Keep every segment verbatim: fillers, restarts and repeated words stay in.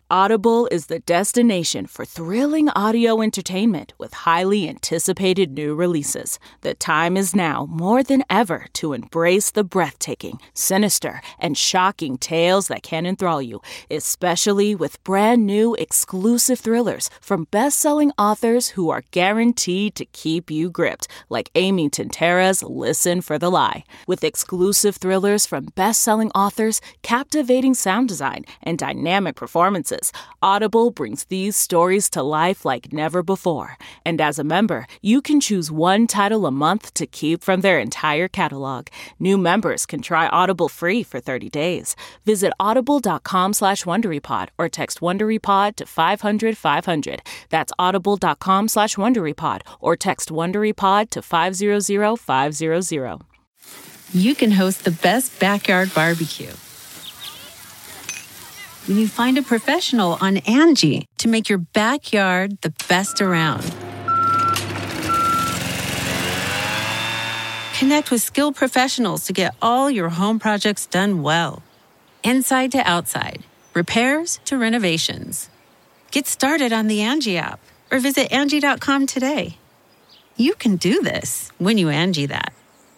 Audible is the destination for thrilling audio entertainment with highly anticipated new releases. The time is now more than ever to embrace the breathtaking, sinister, and shocking tales that can enthrall you, especially with brand new exclusive thrillers from best-selling authors who are guaranteed to keep you gripped, like Amy Tintera's Listen for the Lie. With exclusive thrillers from best-selling authors, captivating sound design, and dynamic performances, Audible brings these stories to life like never before. And as a member, you can choose one title a month to keep from their entire catalog. New members can try Audible free for thirty days. Visit audible.com slash WonderyPod or text WonderyPod to five hundred five hundred. That's audible.com slash WonderyPod or text WonderyPod to five hundred five hundred. You can host the best backyard barbecue when you find a professional on Angie to make your backyard the best around. Connect with skilled professionals to get all your home projects done well. Inside to outside, repairs to renovations. Get started on the Angie app or visit Angie dot com today. You can do this when you Angie that.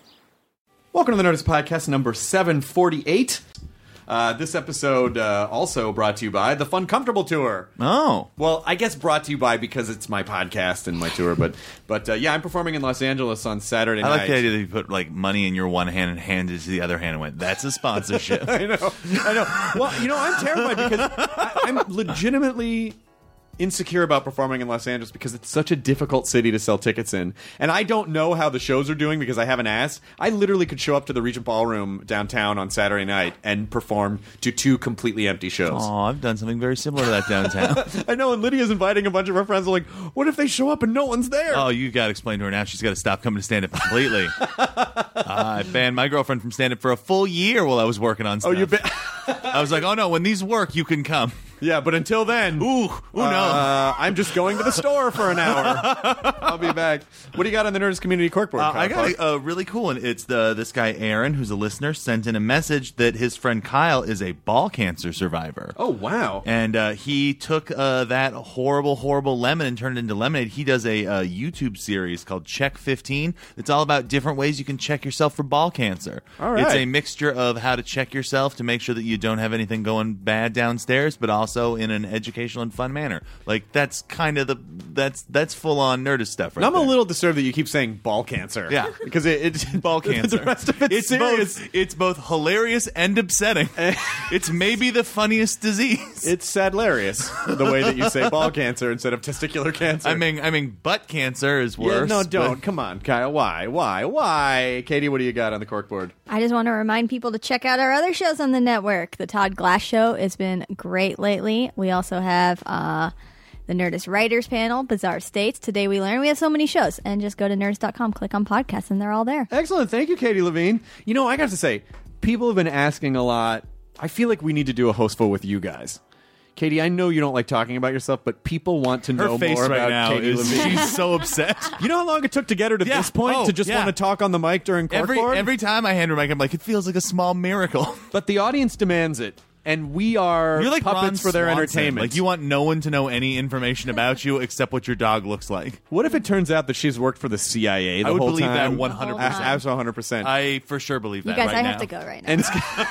Welcome to the Nerdist Podcast number seven forty-eight. Uh, this episode uh, also brought to you by the Fun Comfortable Tour. Oh. Well, I guess brought to you by because it's my podcast and my tour, but but uh, yeah, I'm performing in Los Angeles on Saturday I night. like the idea that you put like money in your one hand and handed it to the other hand and went, that's a sponsorship. I know, I know. Well, you know, I'm terrified because I, I'm legitimately insecure about performing in Los Angeles because it's such a difficult city to sell tickets in. And I don't know how the shows are doing because I haven't asked. I literally could show up to the Regent Ballroom downtown on Saturday night and perform to two completely empty shows. Oh, I've done something very similar to that downtown. I know, and Lydia's inviting a bunch of her friends. I'm like, what if they show up and no one's there? Oh, you got to explain to her now. She's got to stop coming to stand-up completely. uh, I banned my girlfriend from stand-up for a full year while I was working on stuff. Oh, you ba- I was like, oh, no, when these work, you can come. Yeah, but until then, ooh, ooh no, uh, I'm just going to the store for an hour. I'll be back. What do you got on the Nerdist Community Corkboard? Uh, I got a uh, really cool one. It's the this guy Aaron, who's a listener, sent in a message that his friend Kyle is a ball cancer survivor. Oh wow! And uh, he took uh, that horrible, horrible lemon and turned it into lemonade. He does a uh, YouTube series called Check fifteen. It's all about different ways you can check yourself for ball cancer. All right. It's a mixture of how to check yourself to make sure that you don't have anything going bad downstairs, but also in an educational and fun manner. Like that's kind of the that's that's full on Nerdist stuff. Right I'm there. a little disturbed that you keep saying ball cancer. Yeah, because it, it's ball cancer. The rest of it's, it's serious. Both, it's both hilarious and upsetting. It's maybe the funniest disease. It's sadlarious the way that you say ball cancer instead of testicular cancer. I mean, I mean, butt cancer is worse. Yeah, no, don't. But... Come on, Kyle. Why? Why? Why? Katie, what do you got on the corkboard? I just want to remind people to check out our other shows on the network. The Todd Glass Show has been great lately. We also have uh, the Nerdist Writers Panel, Bizarre States, Today We Learn. We have so many shows. And just go to nerdist dot com, click on podcasts, and they're all there. Excellent. Thank you, Katie Levine. You know, I got to say, people have been asking a lot. I feel like we need to do a hostful with you guys. Katie, I know you don't like talking about yourself, but people want to Her know face more right about now Katie is, Levine. She's so upset. You know how long it took to get her to Yeah. this point Oh, to just yeah. want to talk on the mic during Every corkboard? every time I hand her a mic, I'm like, it feels like a small miracle. But the audience demands it. And we are You're like puppets Ron for their Swanson. entertainment. Like you want no one to know any information about you except what your dog looks like. What if it turns out that she's worked for the C I A the I would whole believe time? that one hundred percent. Absolutely one hundred percent. I for sure believe You that guys, right I now. have to go right now. And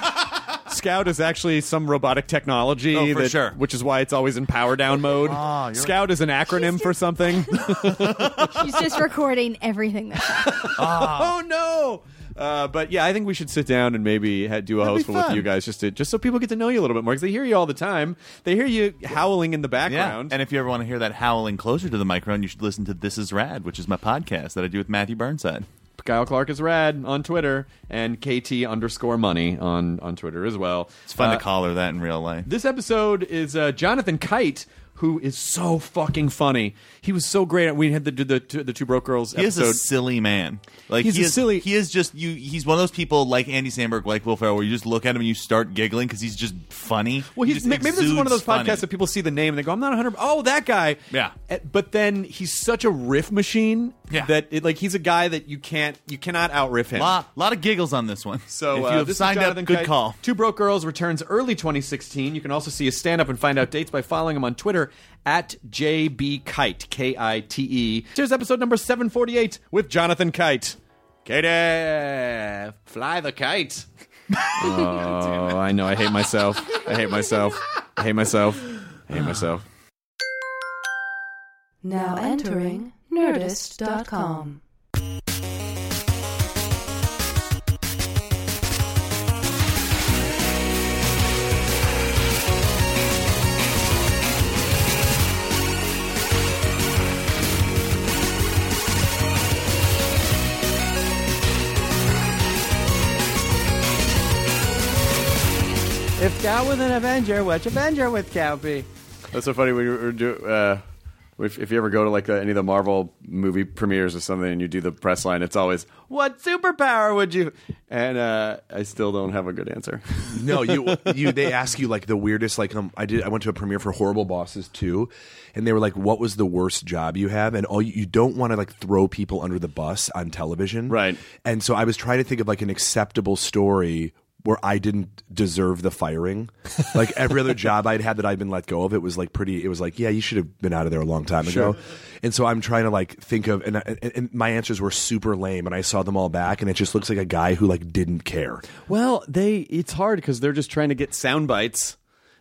Sc- Scout is actually some robotic technology, Oh, for that, sure. which is why it's always in power down mode. Oh, you're Scout is an acronym for something. She's just recording everything that's happening. Oh no! Uh, but yeah, I think we should sit down and maybe ha- do a That'd be hostful with fun. you guys, just to just so people get to know you a little bit more, because they hear you all the time. They hear you howling in the Yeah, background. and if you ever want to hear that howling closer to the microphone, you should listen to This Is Rad, which is my podcast that I do with Matthew Burnside. Kyle Clark is rad on Twitter, and K T underscore money on, on Twitter as well. It's fun Uh, to call her that in real life. This episode is uh, Jonathan Kite, who is so fucking funny. He was so great. We had the the, the, the Two Broke Girls He episode. is a silly man. Like He's he a is, silly- He is just you. He's one of those people like Andy Samberg, like Will Ferrell, where you just look at him and you start giggling because he's just funny. Well, He he's just maybe this is one of those exudes funny. podcasts that people see the name and they go, "I'm not one hundred." Oh, that guy. Yeah. Uh, But then he's such a riff machine Yeah. that it, like he's a guy that you can't you cannot out riff him. Lot, lot of giggles on this one. So if you uh, have this is signed up, Jonathan good Kite. call. Two Broke Girls returns early twenty sixteen. You can also see his stand up and find out dates by following him on Twitter at J B Kite, K I T E. Here's episode number seven forty-eight with Jonathan Kite. Katie, fly the kite. Oh, I know. I hate myself. I hate myself. I hate myself. I hate myself. Now entering Nerdist dot com. If Cow was an Avenger, which Avenger would Cow be? That's so funny when you were do. Uh, if, if you ever go to like uh, any of the Marvel movie premieres or something, and you do the press line, it's always, "What superpower would you?" And uh, I still don't have a good answer. No, you you they ask you like the weirdest. Like um, I did. I went to a premiere for Horrible Bosses two, and they were like, "What was the worst job you have?" And all you, you don't want to like throw people under the bus on television, Right. And so I was trying to think of like an acceptable story where I didn't deserve the firing. Like every other job I'd had that I'd been let go of, it was like pretty, it was like, yeah, you should have been out of there a long time ago. And so I'm trying to like think of, and, and, and my answers were super lame, and I saw them all back, and it just looks like a guy who like didn't care. Well, they it's hard because they're just trying to get sound bites.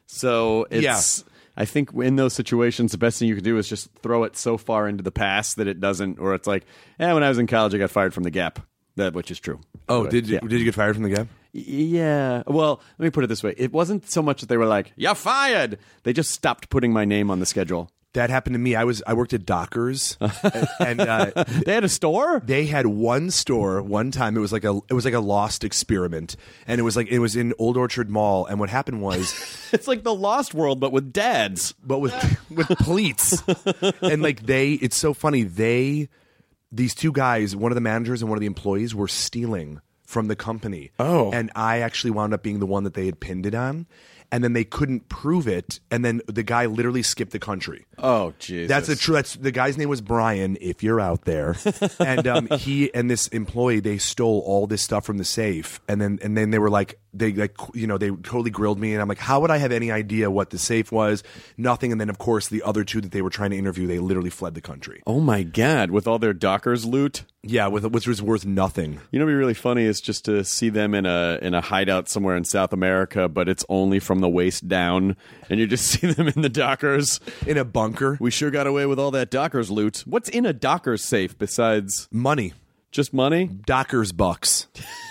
So it's Yeah. I think in those situations, the best thing you could do is just throw it so far into the past that it doesn't, or it's like, eh, when I was in college, I got fired from the Gap. That which is true. Oh, But, did you, yeah. did you get fired from the Gap? Yeah. Well, let me put it this way. It wasn't so much that they were like, "You're fired." They just stopped putting my name on the schedule. That happened to me. I was I worked at Dockers, and, and uh, They had a store? they had one store one time. It was like a it was like a lost experiment, and it was like it was in Old Orchard Mall. And what happened was, It's like the Lost World, but with dads. but with with pleats, and like they, it's so funny. They, these two guys, one of the managers and one of the employees, were stealing from the company. Oh. And I actually wound up being the one that they had pinned it on. And then they couldn't prove it, and then the guy literally skipped the country. Oh, Jesus. That's a true. That's the guy's name was Brian. If you're out there, and um, he and this employee, they stole all this stuff from the safe, and then and then they were like, they like you know they totally grilled me, and I'm like, how would I have any idea what the safe was? Nothing. And then of course the other two that they were trying to interview, they literally fled the country. Oh, my God. With all their Dockers loot? Yeah, with which was worth nothing. You know what'd be really funny is just to see them in a in a hideout somewhere in South America, but it's only from the waist down, and you just see them in the Dockers. In a bunker, We sure got away with all that Dockers loot. What's in a Dockers safe besides money, just money? Dockers bucks.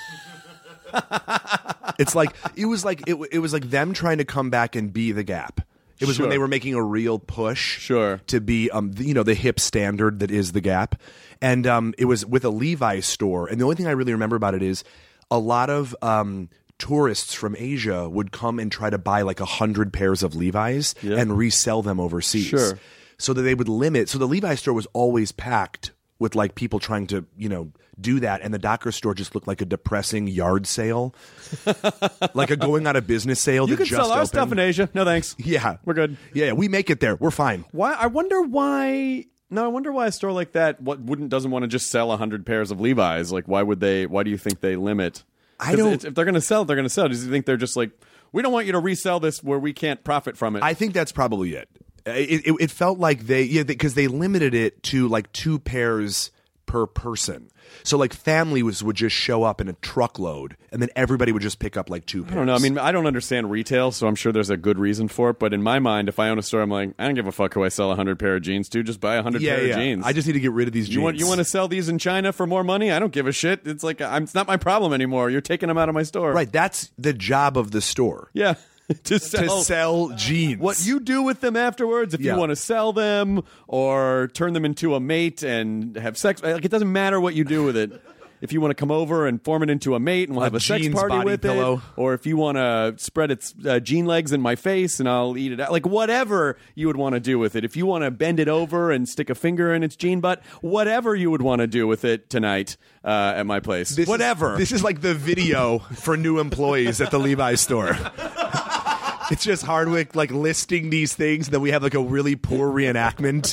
It's like it was like it, it was like them trying to come back and be the Gap. It was Sure. when they were making a real push, Sure. to be um the, you know the hip standard that is the Gap, and um it was with a Levi's store. And the only thing I really remember about it is a lot of um tourists from Asia would come and try to buy like a hundred pairs of Levi's Yeah. and resell them overseas. Sure. So that they would limit. So the Levi's store was always packed with like people trying to you know do that, and the Docker store just looked like a depressing yard sale, like a going out of business sale. You that could just sell our opened. stuff in Asia. No thanks. Yeah, We're good. Yeah, yeah, we make it there. We're fine. Why? I wonder why. No, I wonder why a store like that what wouldn't doesn't want to just sell a hundred pairs of Levi's. Like, why would they? Why do you think they limit? I 'Cause don't- it's- If they're going to sell, they're going to sell. Does you think they're just like, we don't want you to resell this where we can't profit from it? I think that's probably it. It, it, it felt like they, yeah, because they limited it to like two pairs per person. So like family was would just show up in a truckload, and then everybody would just pick up like two pairs. I don't know. I mean, I don't understand retail, so I'm sure there's a good reason for it. But in my mind, if I own a store, I'm like, I don't give a fuck who I sell a hundred pair of jeans to. Just buy a hundred yeah, pair yeah. of jeans. I just need to get rid of these jeans. you want you want to sell these in China for more money? I don't give a shit. It's like I'm, it's not my problem anymore. You're taking them out of my store, right? That's the job of the store. Yeah, to sell. To sell jeans. What you do with them afterwards, if Yeah. you want to sell them or turn them into a mate and have sex, like it doesn't matter what you do with it. if you want to come over and form it into a mate, and we'll A have a sex jeans party body with pillow. it, or if you want to spread its uh, jean legs in my face and I'll eat it out, like whatever you would want to do with it. If you want to bend it over and stick a finger in its jean butt, whatever you would want to do with it tonight uh, at my place, This is- whatever. this is like the video for new employees at the Levi's store. It's just Hardwick like listing these things, and then we have like a really poor reenactment.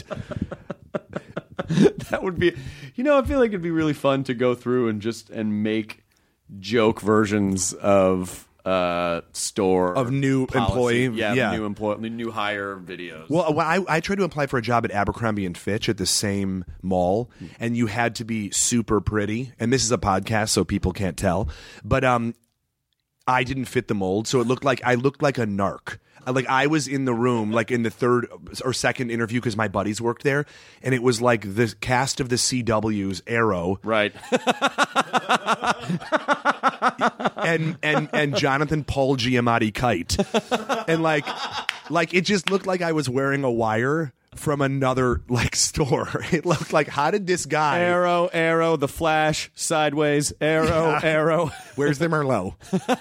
That would be, you know, I feel like it'd be really fun to go through and just and make joke versions of uh store Of new policy. employee, yeah, yeah. new employee, new hire videos. Well, well, I, I tried to apply for a job at Abercrombie and Fitch at the same mall, and you had to be super pretty. And this is a podcast, so people can't tell. But um, I didn't fit the mold, so it looked like I looked like a narc. I- Like I was in the room, like in the third or second interview, because my buddies worked there, and it was like the cast of the C W's Arrow, right. and and and Jonathan Paul Giamatti Kite, and like like it just looked like I was wearing a wire from another like store. It looked like, how did this guy? Arrow, Arrow, The Flash, Sideways, Arrow, Yeah. Arrow. Where's the Merlot?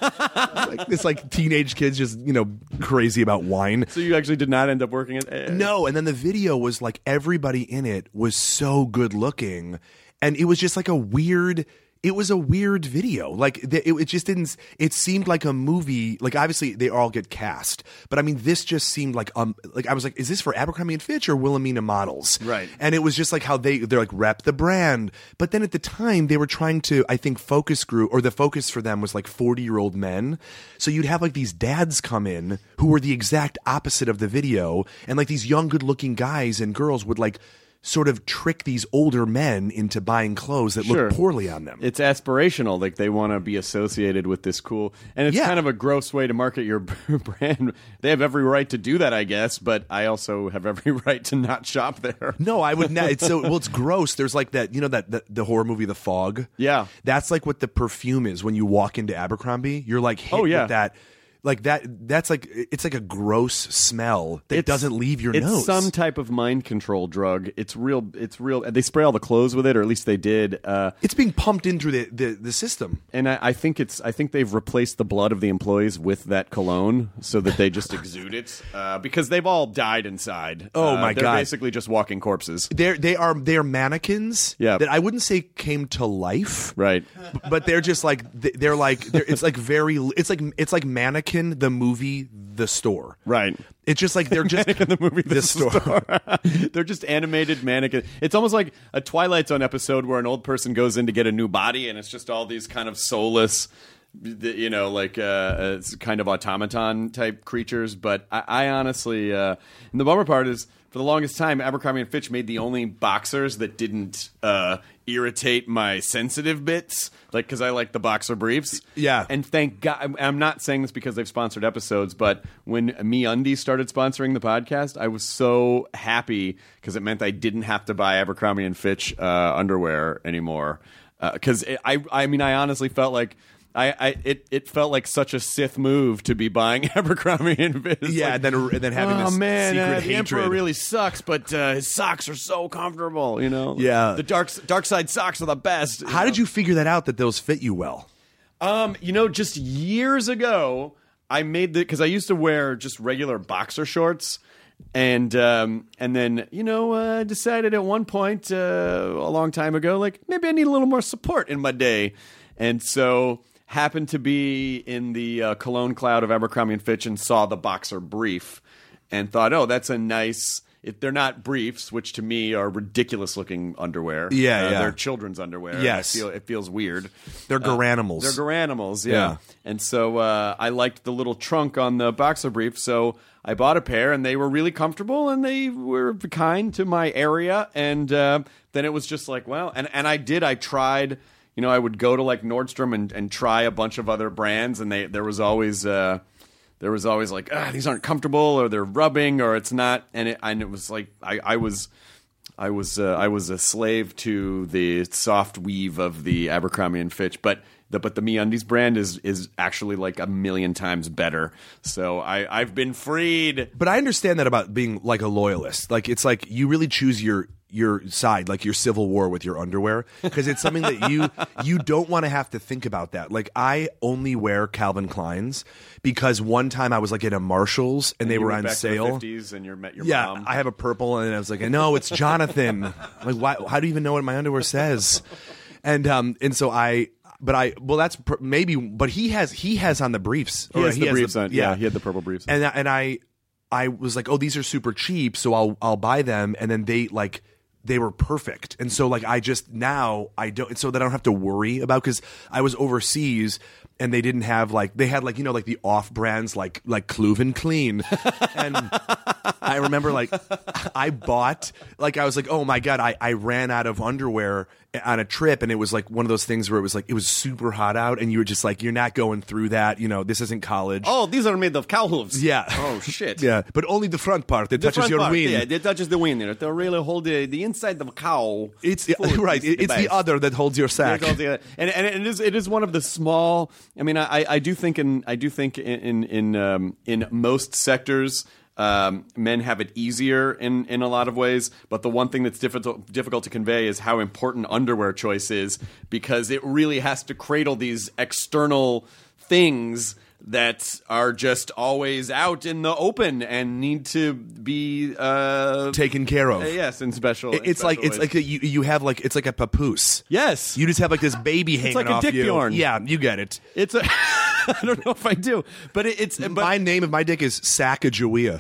Like this, like teenage kids just you know crazy about wine. So you actually did not end up working at uh, No, and then the video was like everybody in it was so good looking, and it was just like a weird. It was a weird video. Like th- it, it just didn't. It seemed like a movie. Like obviously they all get cast, but I mean this just seemed like um like I was like, is this for Abercrombie and Fitch or Wilhelmina Models? Right. And it was just like how they they're like rep the brand, but then at the time they were trying to I think focus group or the focus for them was like forty year old men. So you'd have like these dads come in who were the exact opposite of the video, and like these young good looking guys and girls would like sort of trick these older men into buying clothes that Sure. look poorly on them. It's aspirational, like they want to be associated with this cool, and it's Yeah. kind of a gross way to market your brand. They have every right to do that, I guess, but I also have every right to not shop there. No, I would not. It's so well. It's gross. There's like that. You know that the, the horror movie, The Fog. Yeah. that's like what the perfume is when you walk into Abercrombie. You're like hit Oh, yeah. with that. Like that. That's like it's like a gross smell that It's- doesn't leave your it's nose. some type of mind control drug. It's real. It's real. They spray all the clothes with it, or at least they did. Uh, It's being pumped in through the the, the system. and I, I think it's. I think they've replaced the blood of the employees with that cologne, so that they just exude it. Uh, because they've all died inside. Oh, Uh, my they're God. basically just walking corpses. They're they are they are mannequins. Yeah. that I wouldn't say came to life. Right. But they're just like they're like they're, it's like very it's like it's like Mannequin the movie The Store. Right. It's just like they're just In the movie The The Store. Store. They're just animated mannequins. It's almost like a Twilight Zone episode where an old person goes in to get a new body, and it's just all these kind of soulless, you know, like uh, it's kind of automaton type creatures. But I, I honestly, uh, and the bummer part is, for the longest time, Abercrombie and Fitch made the only boxers that didn't uh, irritate my sensitive bits, like because I like the boxer briefs. Yeah. And thank God, I'm- I'm not saying this because they've sponsored episodes, but when MeUndies started sponsoring the podcast, I was so happy because it meant I didn't have to buy Abercrombie and Fitch uh, underwear anymore. Because I, I mean, I honestly felt like. I, I it, it felt like such a Sith move to be buying Abercrombie and Fitch. It's yeah, like, and then and then having oh this man, secret uh, the hatred. Emperor really sucks, but uh, his socks are so comfortable. You know, Yeah. the dark dark side socks are the best. How did you figure that out that those fit you well? Um, you know, just years ago, I made the because I used to wear just regular boxer shorts, and um, and then you know, uh, decided at one point uh, a long time ago, like maybe I need a little more support in my day, and so happened to be in the uh, cologne cloud of Abercrombie and Fitch and saw the boxer brief, and thought, oh, that's a nice. If they're not briefs, which to me are ridiculous looking underwear. Yeah, uh, yeah. They're children's underwear. Yes. I feel, it feels weird. They're garanimals. They're garanimals, yeah. Yeah. And so uh, I liked the little trunk on the boxer brief, so I bought a pair, and they were really comfortable, and they were kind to my area. And uh, then it was just like, well, and, and I did. I tried. You know, I would go to like Nordstrom and, and try a bunch of other brands, and they there was always uh, there was always like, ah, these aren't comfortable, or they're rubbing, or it's not. And it and it was like I, I was. I was uh, I was a slave to the soft weave of the Abercrombie and Fitch, but the but the MeUndies brand is is actually like a million times better. So I I've been freed. But I understand that about being like a loyalist. Like it's like you really choose your your side, like your civil war with your underwear, because it's something that you you don't want to have to think about that. Like I only wear Calvin Kleins because one time I was like at a Marshalls and, and they you were went on back to sale. the fifties and you met your yeah, mom. I have a purple, and I was like, no, it's Jonathan. Like, why? How do you even know what my underwear says? And um, and so I. But I well that's pr- maybe but he has he has on the briefs. He or has he the has briefs the, on. Yeah, he had the purple briefs. And and I I was like, oh, these are super cheap, so I'll I'll buy them. And then they like they were perfect. And so like I just now I don't so that I don't have to worry about, because I was overseas and they didn't have like they had like you know like the off brands like like Cloven Clean. And I remember like I bought like I was like, oh my god, I I ran out of underwear on a trip, and it was like one of those things where it was like it was super hot out and you were just like, you're not going through that, you know, this isn't college. Oh, these are made of cow hooves. Yeah. Oh shit. Yeah, but only the front part that The touches front your part, ween. Yeah, it touches the ween. It really hold the, the inside of a cow. It's food right. is It's the best. other that holds your sack. It holds the- and and it is it is one of the small. I mean, I, I do think in I do think in in in, um, in most sectors. Um, men have it easier in, in a lot of ways, but the one thing that's difficult difficult to convey is how important underwear choice is, because it really has to cradle these external things that are just always out in the open and need to be uh, Taken care of. uh, yes, in special. It- in it's like special it's ways. like a, you you have like it's like a papoose. yes, You just have like this baby hanging like a off dick you. bjorn. Yeah, you get it. it's a. I don't know if I do, but it, it's. But, my name of my dick is Sacagawea.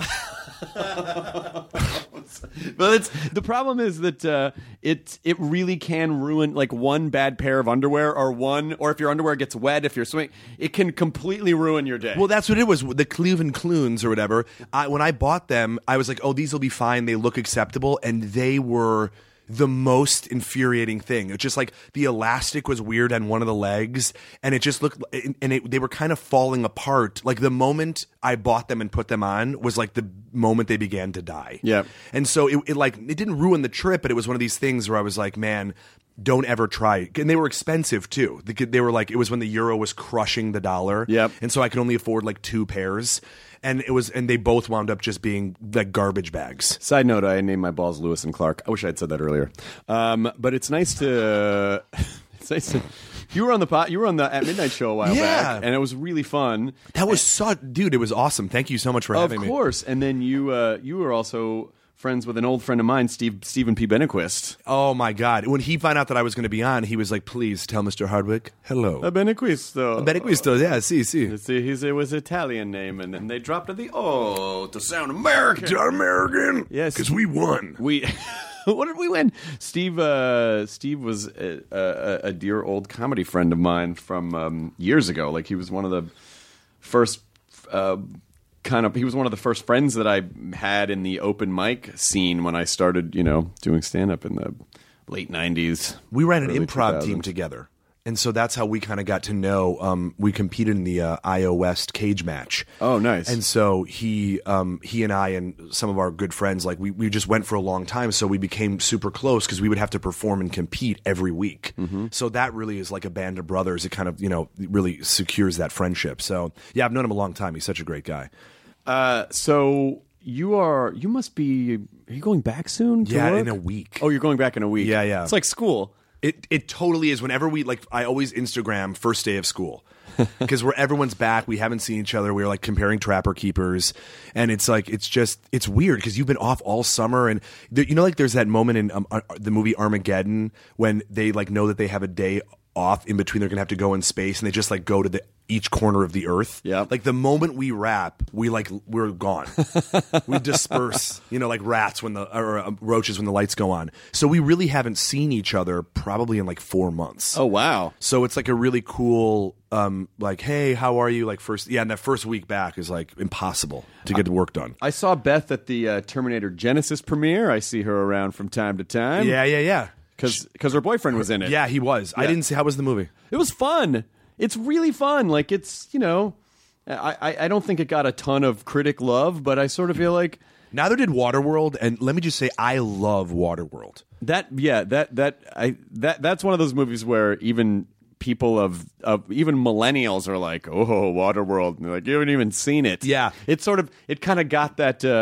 But it's the problem is that uh, it it really can ruin, like one bad pair of underwear or one or if your underwear gets wet, if you're swimming, it can completely ruin your day. Well, that's what it was. The Cleven Clunes or whatever. I, when I bought them, I was like, oh, these will be fine. They look acceptable. And they were the most infuriating thing. It's just like the elastic was weird on one of the legs, and it just looked, and it, they were kind of falling apart. Like the moment I bought them and put them on was like the moment they began to die. Yeah. And so it, it like, it didn't ruin the trip, but it was one of these things where I was like, man, don't ever try it. And they were expensive too. They, could- they were like, it was when the euro was crushing the dollar. Yep. And so I could only afford like two pairs. And it was, and they both wound up just being like garbage bags. Side note: I named my balls Lewis and Clark. I wish I had said that earlier. Um, but it's nice to. It's nice to. You were on the pot. You were on the At Midnight show a while Yeah. back, and it was really fun. That was so, dude. It was awesome. Thank you so much for Of having me. course, and then you uh, you were also friends with an old friend of mine, Steve Stephen P. Benequist. Oh my god! When he found out that I was going to be on, he was like, "Please tell Mister Hardwick hello." Uh, Benequisto. Benequisto, yeah, see, see. See, he's, it was Italian name, and then they dropped it the oh to sound American. John American. Yes. because we won. We what did we win? Steve uh, Steve was a, a, a dear old comedy friend of mine from um, years ago. Like he was one of the first uh, kind of he was one of the first friends that I had in the open mic scene when I started, you know, doing stand up in the late nineties. We ran an early improv two thousands. team together. And so that's how we kind of got to know. Um, we competed in the uh, I O West cage match. Oh, nice. And so he, um, he and I and some of our good friends, like we, we just went for a long time. So we became super close because we would have to perform and compete every week. Mm-hmm. So that really is like a band of brothers. It kind of, you know, really secures that friendship. So yeah, I've known him a long time. He's such a great guy. Uh, so you are you must be are you going back soon? To Yeah, work? in a week. Oh, you're going back in a week. Yeah, yeah. It's like school. It it totally is. Whenever we like, I always Instagram first day of school because where everyone's back, we haven't seen each other. We're like comparing Trapper Keepers, and it's like it's just it's weird because you've been off all summer, and there, you know, like there's that moment in um, uh, the movie Armageddon when they like know that they have a day off in between. They're gonna have to go in space, and they just like go to the each corner of the earth. Yeah. Like the moment we wrap, we like we're gone. We disperse, you know, like rats when the or uh, roaches when the lights go on. So we really haven't seen each other probably in like four months. Oh wow. So it's like a really cool, um, like, hey, how are you? Like first, yeah, and that first week back is like impossible to get the work done. I saw Beth at the uh, Terminator Genesis premiere. I see her around from time to time. Yeah, yeah, yeah. because her boyfriend was in it. Yeah, he was. I Yeah. didn't see. How was the movie? It was fun. It's really fun. Like it's you know, I, I I don't think it got a ton of critic love, but I sort of feel like Neither did Waterworld, and let me just say, I love Waterworld. that. Yeah, that that I that that's one of those movies where even people of of even millennials are like, oh, Waterworld, and they're like, you haven't even seen it. Yeah. It sort of it kind of got that. Uh,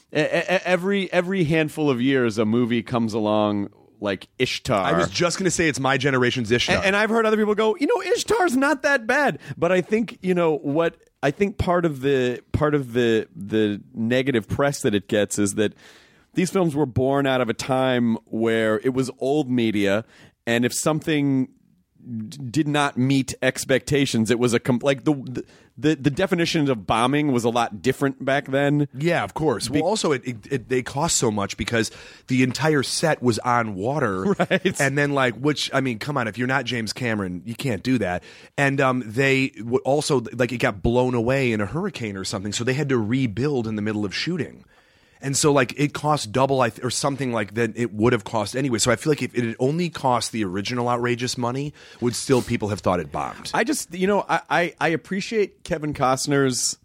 e- e- every every handful of years, a movie comes along like Ishtar. I was just going to say it's my generation's Ishtar. And, and I've heard other people go, you know, Ishtar's not that bad. But I think, you know, what I think part of the part of the the negative press that it gets is that these films were born out of a time where it was old media, and if something d- did not meet expectations, it was a com- like the the the definition of bombing was a lot different back then. Yeah, of course. Well, also, it, it, it they cost so much because the entire set was on water, right? And then, like, which I mean, come on, if you're not James Cameron, you can't do that. And um, they w- also like it got blown away in a hurricane or something, so they had to rebuild in the middle of shooting. And so, like, it cost double, I th- or something like that. It would have cost anyway. So I feel like if it had only cost the original outrageous money, would still people have thought it bombed? I just, you know, I I, I appreciate Kevin Costner's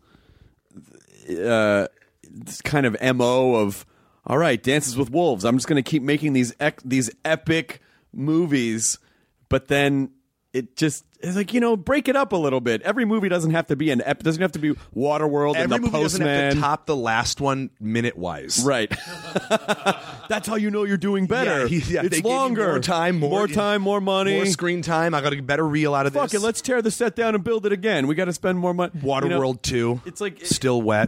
uh, kind of M O of, all right, Dances with Wolves. I'm just going to keep making these ec- these epic movies, but then it just it's like, you know, break it up a little bit. Every movie doesn't have to be an ep- doesn't have to be Waterworld Every and The movie Postman. doesn't have to top the last one minute wise, right? That's how you know you're doing better. Yeah, he- yeah, they it's gave you longer, more time, more- more time, more money, more screen time. I got a better reel out of Fuck this. it, let's tear the set down and build it again. We got to spend more money. Waterworld You know, two. It's like still wet.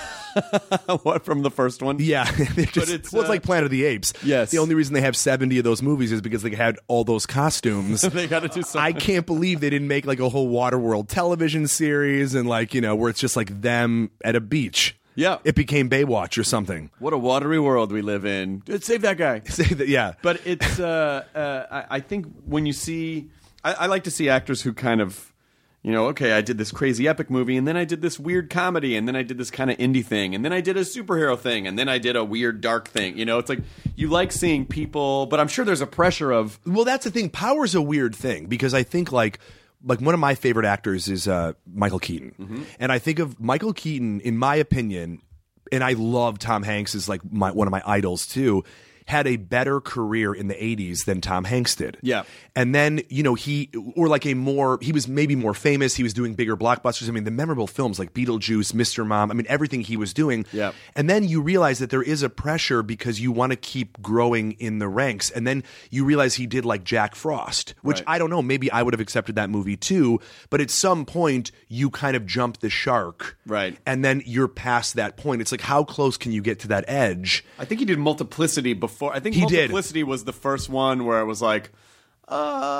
what from the first one? Yeah, it just, it's, well, it's uh, like Planet of the Apes. Yes. The only reason they have seventy of those movies is because they had all those costumes. They got to do something. I can't believe they didn't make like a whole Waterworld television series and like, you know, where it's just like them at a beach. Yeah. It became Baywatch or something. What a watery world we live in. Dude, save that guy. Say that, yeah. But it's, uh, uh, I, I think when you see, I, I like to see actors who kind of, you know, okay, I did this crazy epic movie, and then I did this weird comedy, and then I did this kind of indie thing, and then I did a superhero thing, and then I did a weird dark thing. You know, it's like you like seeing people, but I'm sure there's a pressure of, Well, that's the thing. Power's a weird thing because I think like like one of my favorite actors is uh, Michael Keaton, Mm-hmm. and I think of Michael Keaton, in my opinion, and I love Tom Hanks as like my, one of my idols too. Had a better career in the eighties than Tom Hanks did. Yeah. And then, you know, he, or like a more, he was maybe more famous. He was doing bigger blockbusters. I mean, the memorable films like Beetlejuice, Mister Mom, I mean, everything he was doing. Yeah. And then you realize that there is a pressure because you want to keep growing in the ranks. And then you realize he did like Jack Frost, which Right. I don't know, maybe I would have accepted that movie too. But at some point, you kind of jump the shark. Right. And then you're past that point. It's like, how close can you get to that edge? I think he did Multiplicity before. I think He did. Multiplicity was the first one where it was like, uh,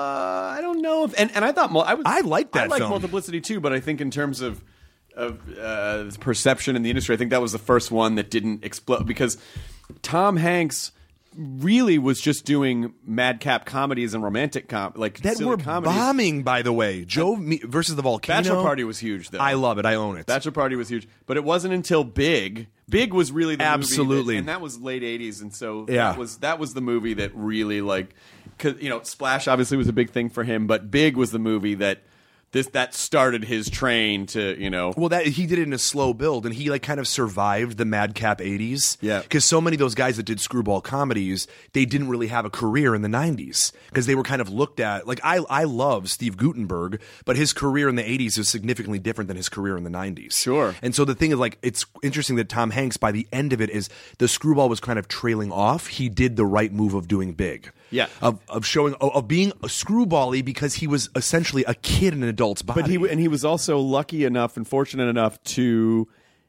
I don't know if, and, and I thought Mul- I was I liked that I like film. Multiplicity too, but I think in terms of of uh, perception in the industry, I think that was the first one that didn't explode because Tom Hanks really was just doing madcap comedies and romantic com like That silly were comedies. bombing, by the way. Joe me- versus the Volcano. Bachelor Party was huge, though. I love it. I own it. Bachelor Party was huge, but it wasn't until Big. Big was really the Absolutely. movie that, and that was late eighties, and so Yeah. that was that was the movie that really like, cause, you know, Splash obviously was a big thing for him, but Big was the movie that this that started his train to, you know. Well, that he did it in a slow build, and he like kind of survived the madcap eighties. Yeah. because so many of those guys that did screwball comedies, they didn't really have a career in the nineties because they were kind of looked at. Like I, I love Steve Guttenberg, but his career in the eighties is significantly different than his career in the nineties. Sure. And so the thing is, like, it's interesting that Tom Hanks, by the end of it, is the screwball was kind of trailing off. He did the right move of doing Big. Yeah. Of of showing of, of being a screwball-y because he was essentially a kid in an adult's body. But he and he was also lucky enough and fortunate enough to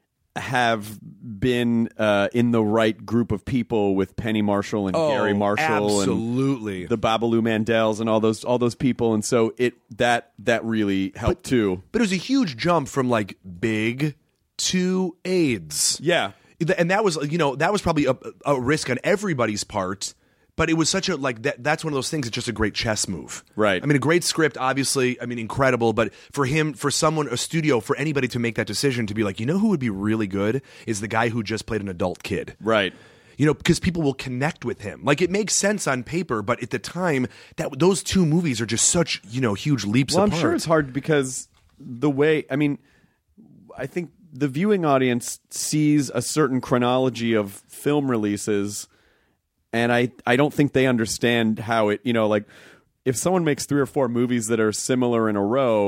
have been uh, in the right group of people with Penny Marshall and Oh, Gary Marshall absolutely. and the Babalu Mandels and all those all those people, and so it that that really helped too. But it was a huge jump from like Big to AIDS. Yeah. And that was, you know, that was probably a, a risk on everybody's part. But it was such a, like, that. that's one of those things, it's just a great chess move. Right. I mean, a great script, obviously, I mean, incredible. But for him, for someone, a studio, for anybody to make that decision to be like, you know who would be really good is the guy who just played an adult kid. Right. You know, because people will connect with him. Like, it makes sense on paper, but at the time, that those two movies are just such, you know, huge leaps Well, apart. I'm sure it's hard because the way, I mean, I think the viewing audience sees a certain chronology of film releases, and I, I don't think they understand how it, you know, like if someone makes three or four movies that are similar in a row,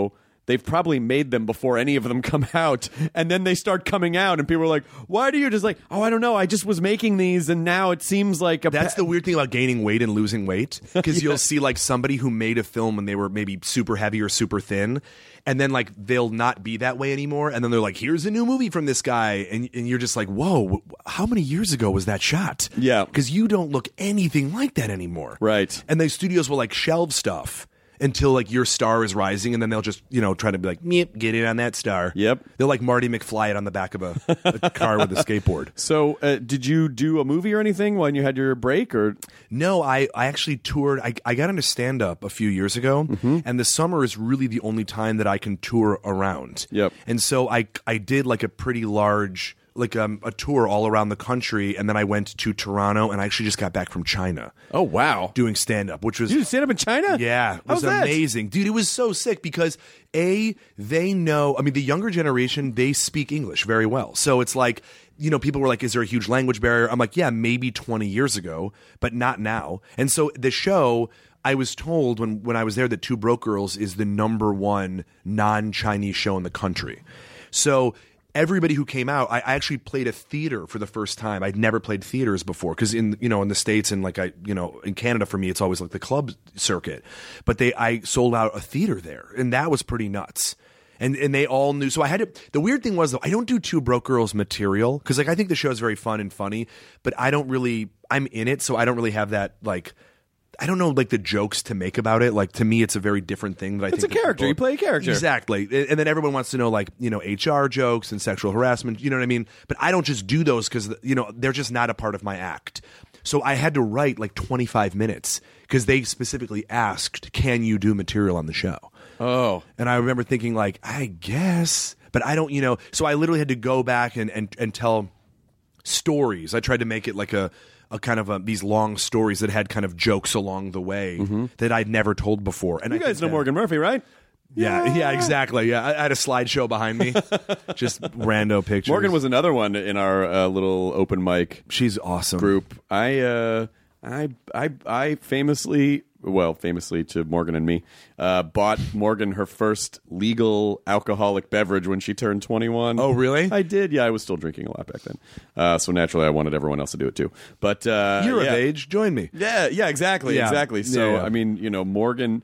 they've probably made them before any of them come out, and then they start coming out, and people are like, "Why do you just like?" Oh, I don't know. I just was making these, and now it seems like a. That's pe- the weird thing about gaining weight and losing weight, because yeah. you'll see like somebody who made a film when they were maybe super heavy or super thin, and then like they'll not be that way anymore, and then they're like, "Here's a new movie from this guy," and and you're just like, "Whoa, how many years ago was that shot?" Yeah, because you don't look anything like that anymore, right? And the studios will like shelve stuff until like your star is rising, and then they'll just, you know, try to be like, "Yep, get in on that star." Yep. They'll like Marty McFly it on the back of a, a car with a skateboard. So, uh, did you do a movie or anything when you had your break, or no? I, I actually toured. I, I got into stand up a few years ago, mm-hmm. and the summer is really the only time that I can tour around. Yep. And so I I did like a pretty large. like um, a tour all around the country, and then I went to Toronto, and I actually just got back from China. Oh, wow. Doing stand-up, which was... You did stand-up in China? Yeah. It was How's that? amazing. Dude, it was so sick because, A, they know... I mean, the younger generation, they speak English very well. So it's like, you know, people were like, is there a huge language barrier? I'm like, yeah, maybe twenty years ago, but not now. And so the show... I was told when, when I was there that Two Broke Girls is the number one non-Chinese show in the country. So... everybody who came out, I, I actually played a theater for the first time. I'd never played theaters before because in you know in the States and like I you know in Canada for me it's always like the club circuit, but they I sold out a theater there, and that was pretty nuts. And and they all knew. So I had to. The weird thing was though, I don't do Two Broke Girls material because like I think the show is very fun and funny, but I don't really. I'm in it, so I don't really have that like. I don't know, like the jokes to make about it. Like to me, it's a very different thing that I it's think a character. People, you play a character, exactly. And then everyone wants to know, like you know, H R jokes and sexual harassment. You know what I mean? But I don't just do those because you know they're just not a part of my act. So I had to write like twenty-five minutes because they specifically asked, "Can you do material on the show?" Oh, and I remember thinking, like, I guess, but I don't. You know, so I literally had to go back and and, and tell stories. I tried to make it like a. A kind of a, these long stories that had kind of jokes along the way mm-hmm. that I'd never told before. And you I guys know that, Morgan Murphy, right? Yeah, yeah, yeah, exactly. Yeah, I, I had a slideshow behind me, just rando pictures. Morgan was another one in our uh, little open mic. She's awesome. Group. I, uh, I, I, I famously. Well, famously to Morgan and me, uh, bought Morgan her first legal alcoholic beverage when she turned twenty-one. Oh, really? I did. Yeah, I was still drinking a lot back then. Uh, so naturally, I wanted everyone else to do it too. But uh, you're yeah. of age. Join me. Yeah, yeah, exactly, yeah. exactly. So yeah, yeah. I mean, you know, Morgan.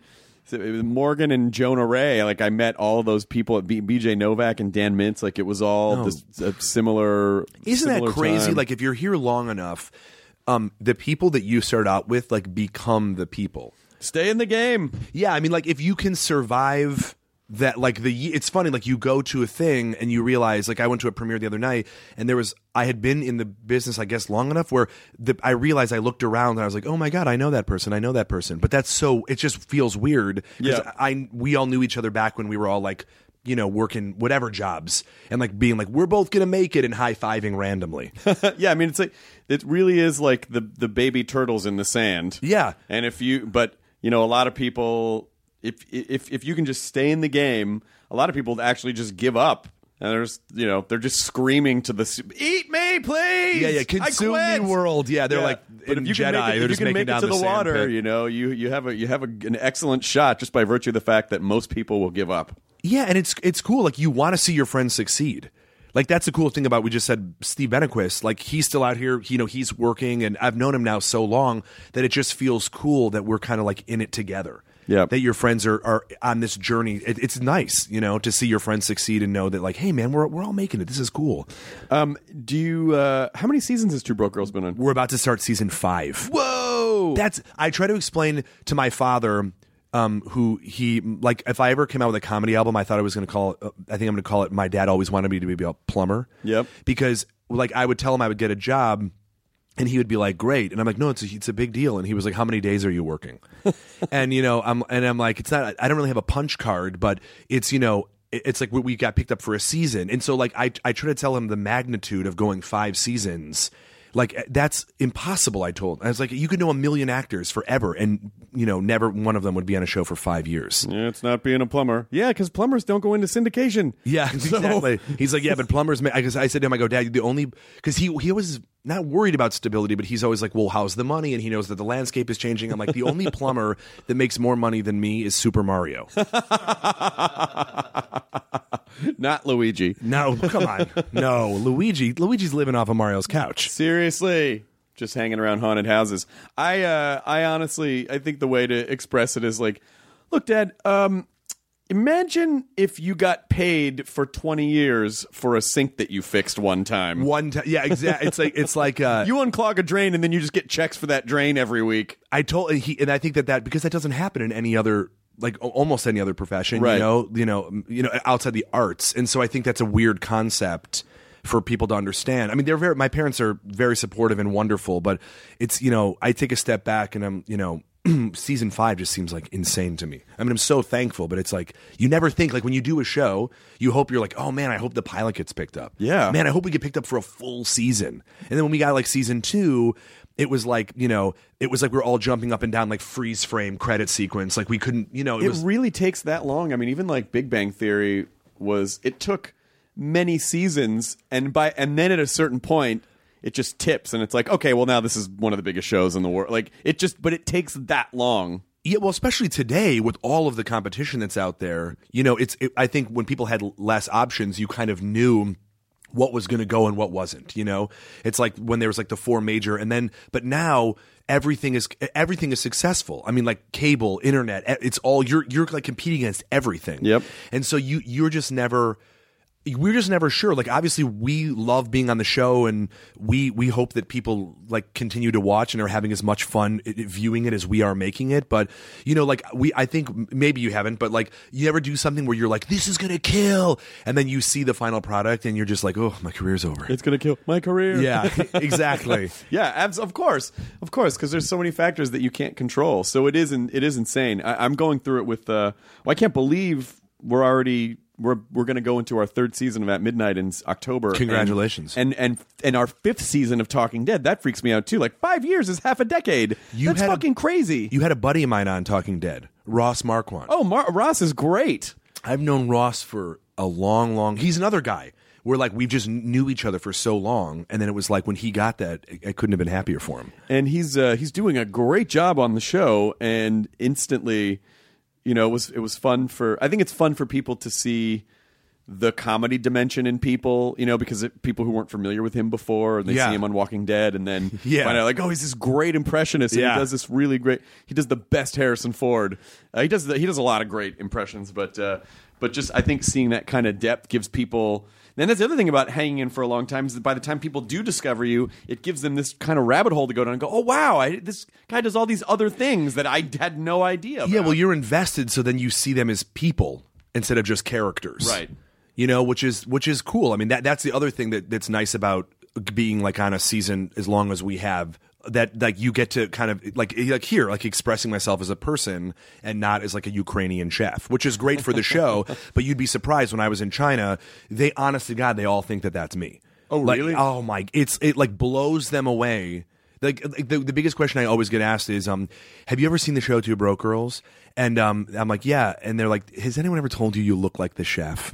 Morgan and Jonah Ray, like I met all those people at B- BJ Novak and Dan Mintz. Like it was all oh. this uh, similar. Isn't similar that crazy? time. Like if you're here long enough. Um, the people that you start out with like become the people. Stay in the game. Yeah, I mean, like if you can survive that, like the it's funny, like you go to a thing and you realize, like I went to a premiere the other night, and there was I had been in the business, I guess, long enough where the, I realized I looked around and I was like, oh my god, I know that person, I know that person, but that's so it just feels weird because yeah. I we all knew each other back when we were all like. You know, working whatever jobs and like being like, we're both going to make it and high fiving randomly. Yeah. I mean, it's like, it really is like the, the baby turtles in the sand. Yeah. And if you, but you know, a lot of people, if, if, if you can just stay in the game, a lot of people actually just give up. And there's, you know, they're just screaming to the eat me, please. Yeah, yeah, consume me world. Yeah, they're yeah. like but in if you Jedi. Can make it, they're if just you can making make it down to the, the water. pit. You know, you you have a you have a, an excellent shot just by virtue of the fact that most people will give up. Yeah, and it's it's cool. Like you want to see your friends succeed. Like that's the cool thing about we just said Steve Benequist. Like he's still out here. You know, he's working, and I've known him now so long that it just feels cool that we're kind of like in it together. Yeah, that your friends are, are on this journey. It, it's nice, you know, to see your friends succeed and know that, like, hey, man, we're we're all making it. This is cool. Um, do you? Uh, how many seasons has Two Broke Girls been on? We're about to start season five. Whoa! That's. I try to explain to my father. Um, who he like? If I ever came out with a comedy album, I thought I was going to call it. Uh, I think I'm going to call it. My dad always wanted me to be a plumber. Yep. Because like I would tell him I would get a job. And he would be like, "Great," and I'm like, "No, it's a, it's a big deal." And he was like, "How many days are you working?" and you know, I'm and I'm like, "It's not. I don't really have a punch card, but it's you know, it's like we got picked up for a season." And so like I I try to tell him the magnitude of going five seasons. Like that's impossible. I told. I was like, you could know a million actors forever, and you know, never one of them would be on a show for five years. Yeah, it's not being a plumber. Yeah, because plumbers don't go into syndication. Yeah, So- exactly. He's like, yeah, but plumbers. Because I, I said to him, I go, Dad, the only because he he was not worried about stability, but he's always like, well, how's the money? And he knows that the landscape is changing. I'm like, the only plumber that makes more money than me is Super Mario. Not Luigi. No, come on. No, Luigi. Luigi's living off of Mario's couch. Seriously. Just hanging around haunted houses. I uh, I honestly, I think the way to express it is like, look, Dad, um, imagine if you got paid for twenty years for a sink that you fixed one time. One time. Yeah, exactly. It's like, it's like, uh, you unclog a drain and then you just get checks for that drain every week. I told, he, and I think that that, because that doesn't happen in any other, like almost any other profession, right. you know, you know, you know, outside the arts. And so I think that's a weird concept for people to understand. I mean, they're very, my parents are very supportive and wonderful, but it's, you know, I take a step back and I'm, you know, season five just seems like insane to me. I mean, I'm so thankful, but it's like, you never think, like when you do a show, you hope you're like, oh man, I hope the pilot gets picked up. Yeah. Man, I hope we get picked up for a full season. And then when we got like season two, it was like, you know, it was like we're all jumping up and down like freeze frame credit sequence. Like we couldn't, you know, it, It was really takes that long. I mean, even like Big Bang Theory was, it took many seasons, and by and then at a certain point it just tips and it's like, okay, well now this is one of the biggest shows in the world. Like it just, but it takes that long. Yeah, well, especially today with all of the competition that's out there, you know, it's it, I think when people had less options, you kind of knew what was going to go and what wasn't, you know. It's like when there was like the four major, and then but now everything is everything is successful. I mean, like cable, internet, it's all you're you're like competing against everything. Yep. And so you you're just never we're just never sure. Like, obviously, we love being on the show, and we we hope that people like continue to watch and are having as much fun viewing it as we are making it. But you know, like we, I think maybe you haven't, but like you ever do something where you're like, this is gonna kill, and then you see the final product, and you're just like, oh, my career's over. It's gonna kill my career. Yeah, exactly. Yeah, abs- of course, of course, because there's so many factors that you can't control. So it is, in, it is insane. I, I'm going through it with. Uh, well, I can't believe we're already. We're we're going to go into our third season of At Midnight in October. Congratulations! And, and and and our fifth season of Talking Dead. That freaks me out too. Like five years is half a decade. You That's had a- fucking crazy. You had a buddy of mine on Talking Dead, Ross Marquand. Oh, Mar- Ross is great. I've known Ross for a long, long. He's another guy where like we just knew each other for so long, and then it was like when he got that, I I couldn't have been happier for him. And he's uh, he's doing a great job on the show, and instantly, you know, it was it was fun for. I think it's fun for people to see the comedy dimension in people, you know, because it, people who weren't familiar with him before, and they Yeah. see him on Walking Dead, and then Yeah. find out like, oh, he's this great impressionist, and Yeah. he does this really great. He does the best Harrison Ford. Uh, he does the, he does a lot of great impressions, but uh, but just I think seeing that kind of depth gives people. And that's the other thing about hanging in for a long time is that by the time people do discover you, it gives them this kind of rabbit hole to go down and go, oh wow, I, this guy does all these other things that I had no idea about. Yeah, well, you're invested, so then you see them as people instead of just characters, Right. You know, which is which is cool. I mean, that that's the other thing that, that's nice about being like on a season as long as we have. That like you get to kind of like like here like expressing myself as a person and not as like a Ukrainian chef, which is great for the show. But you'd be surprised when I was in China. They, honest to God, they all think that that's me. Oh, Like, really? oh my! It's it like blows them away. Like, like the the biggest question I always get asked is, um, have you ever seen the show Two Broke Girls? And um, I'm like, yeah. And they're like, has anyone ever told you you look like the chef?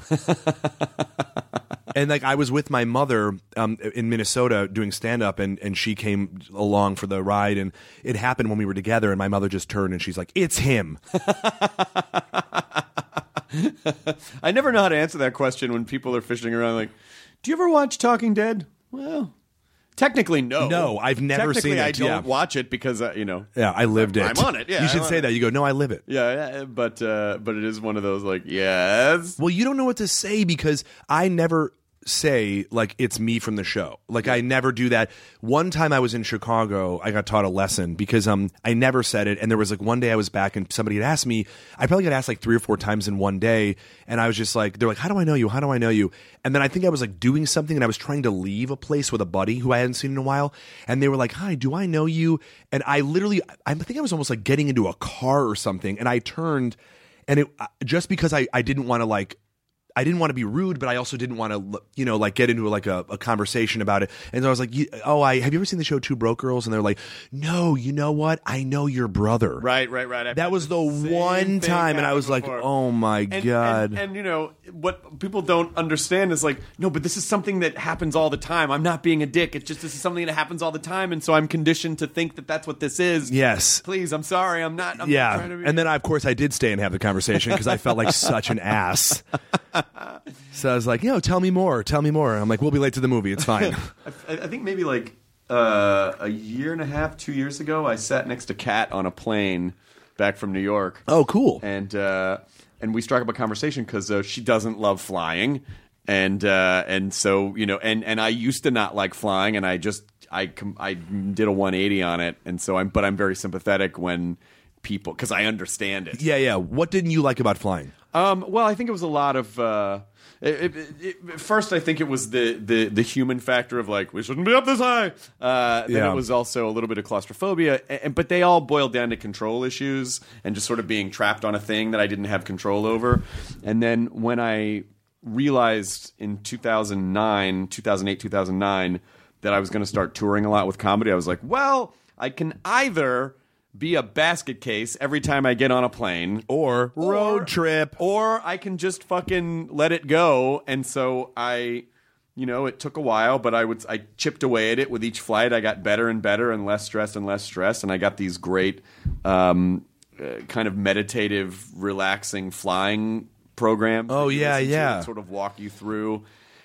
And like I was with my mother um, in Minnesota doing stand up, and, and she came along for the ride, and it happened when we were together, and my mother just turned and she's like, it's him. I never know how to answer that question when people are fishing around like, do you ever watch Talking Dead? Well, technically no. No, I've never Technically, seen it, I don't yeah. watch it because, uh, you know. Yeah, I lived it. I'm on it, yeah, You should I'm on say it. that. You go, no, I live it. Yeah, yeah, but uh, but it is one of those like, yes. Well, you don't know what to say because I never say like it's me from the show. Like I never do that. One time I was in Chicago, I got taught a lesson because um I never said it, and there was like one day I was back and somebody had asked me. I probably got asked like three or four times in one day, and I was just like, they're like, how do I know you? How do I know you? And then I think I was like doing something, and I was trying to leave a place with a buddy who I hadn't seen in a while, and they were like, hi, do I know you? And I literally, I think I was almost like getting into a car or something, and I turned, and it just because I I didn't want to like. I didn't want to be rude, but I also didn't want to, you know, like get into like a, a conversation about it. And so I was like, oh, I have you ever seen the show Two Broke Girls? And they're like, no, you know what? I know your brother. Right, right, right. I've that was the same one thing time, and I was before. like, oh my and, God. And, and, you know, what people don't understand is like, no, but this is something that happens all the time. I'm not being a dick. It's just this is something that happens all the time. And so I'm conditioned to think that that's what this is. Yes. Please, I'm sorry. I'm not. I'm yeah. not trying to be- And then, I, of course, I did stay and have the conversation because I felt like such an ass. So I was like, you know, tell me more. Tell me more. I'm like, we'll be late to the movie. It's fine. I, I think maybe like uh, a year and a half, two years ago, I sat next to Kat on a plane back from New York. Oh, cool. And uh, and we struck up a conversation because uh, she doesn't love flying, and uh, and so you know, and, and I used to not like flying, and I just I com- I did a one eighty on it, and so I'm but I'm very sympathetic when people because I understand it. Yeah, yeah. What didn't you like about flying? Um, well, I think it was a lot of. Uh, It, it, it, first, I think it was the, the, the human factor of like we shouldn't be up this high. Uh, then Yeah. it was also a little bit of claustrophobia, and, but they all boiled down to control issues and just sort of being trapped on a thing that I didn't have control over. And then when I realized in two thousand nine, two thousand eight, two thousand nine that I was going to start touring a lot with comedy, I was like, well, I can either be a basket case every time I get on a plane Or road or- trip. or I can just fucking let it go. And so I, you know, it took a while, but I would I chipped away at it with each flight. I got better and better and less stressed and less stressed, and I got these great um, uh, kind of meditative, relaxing flying programs. Oh, that you yeah, listen to yeah. that sort of walk you through.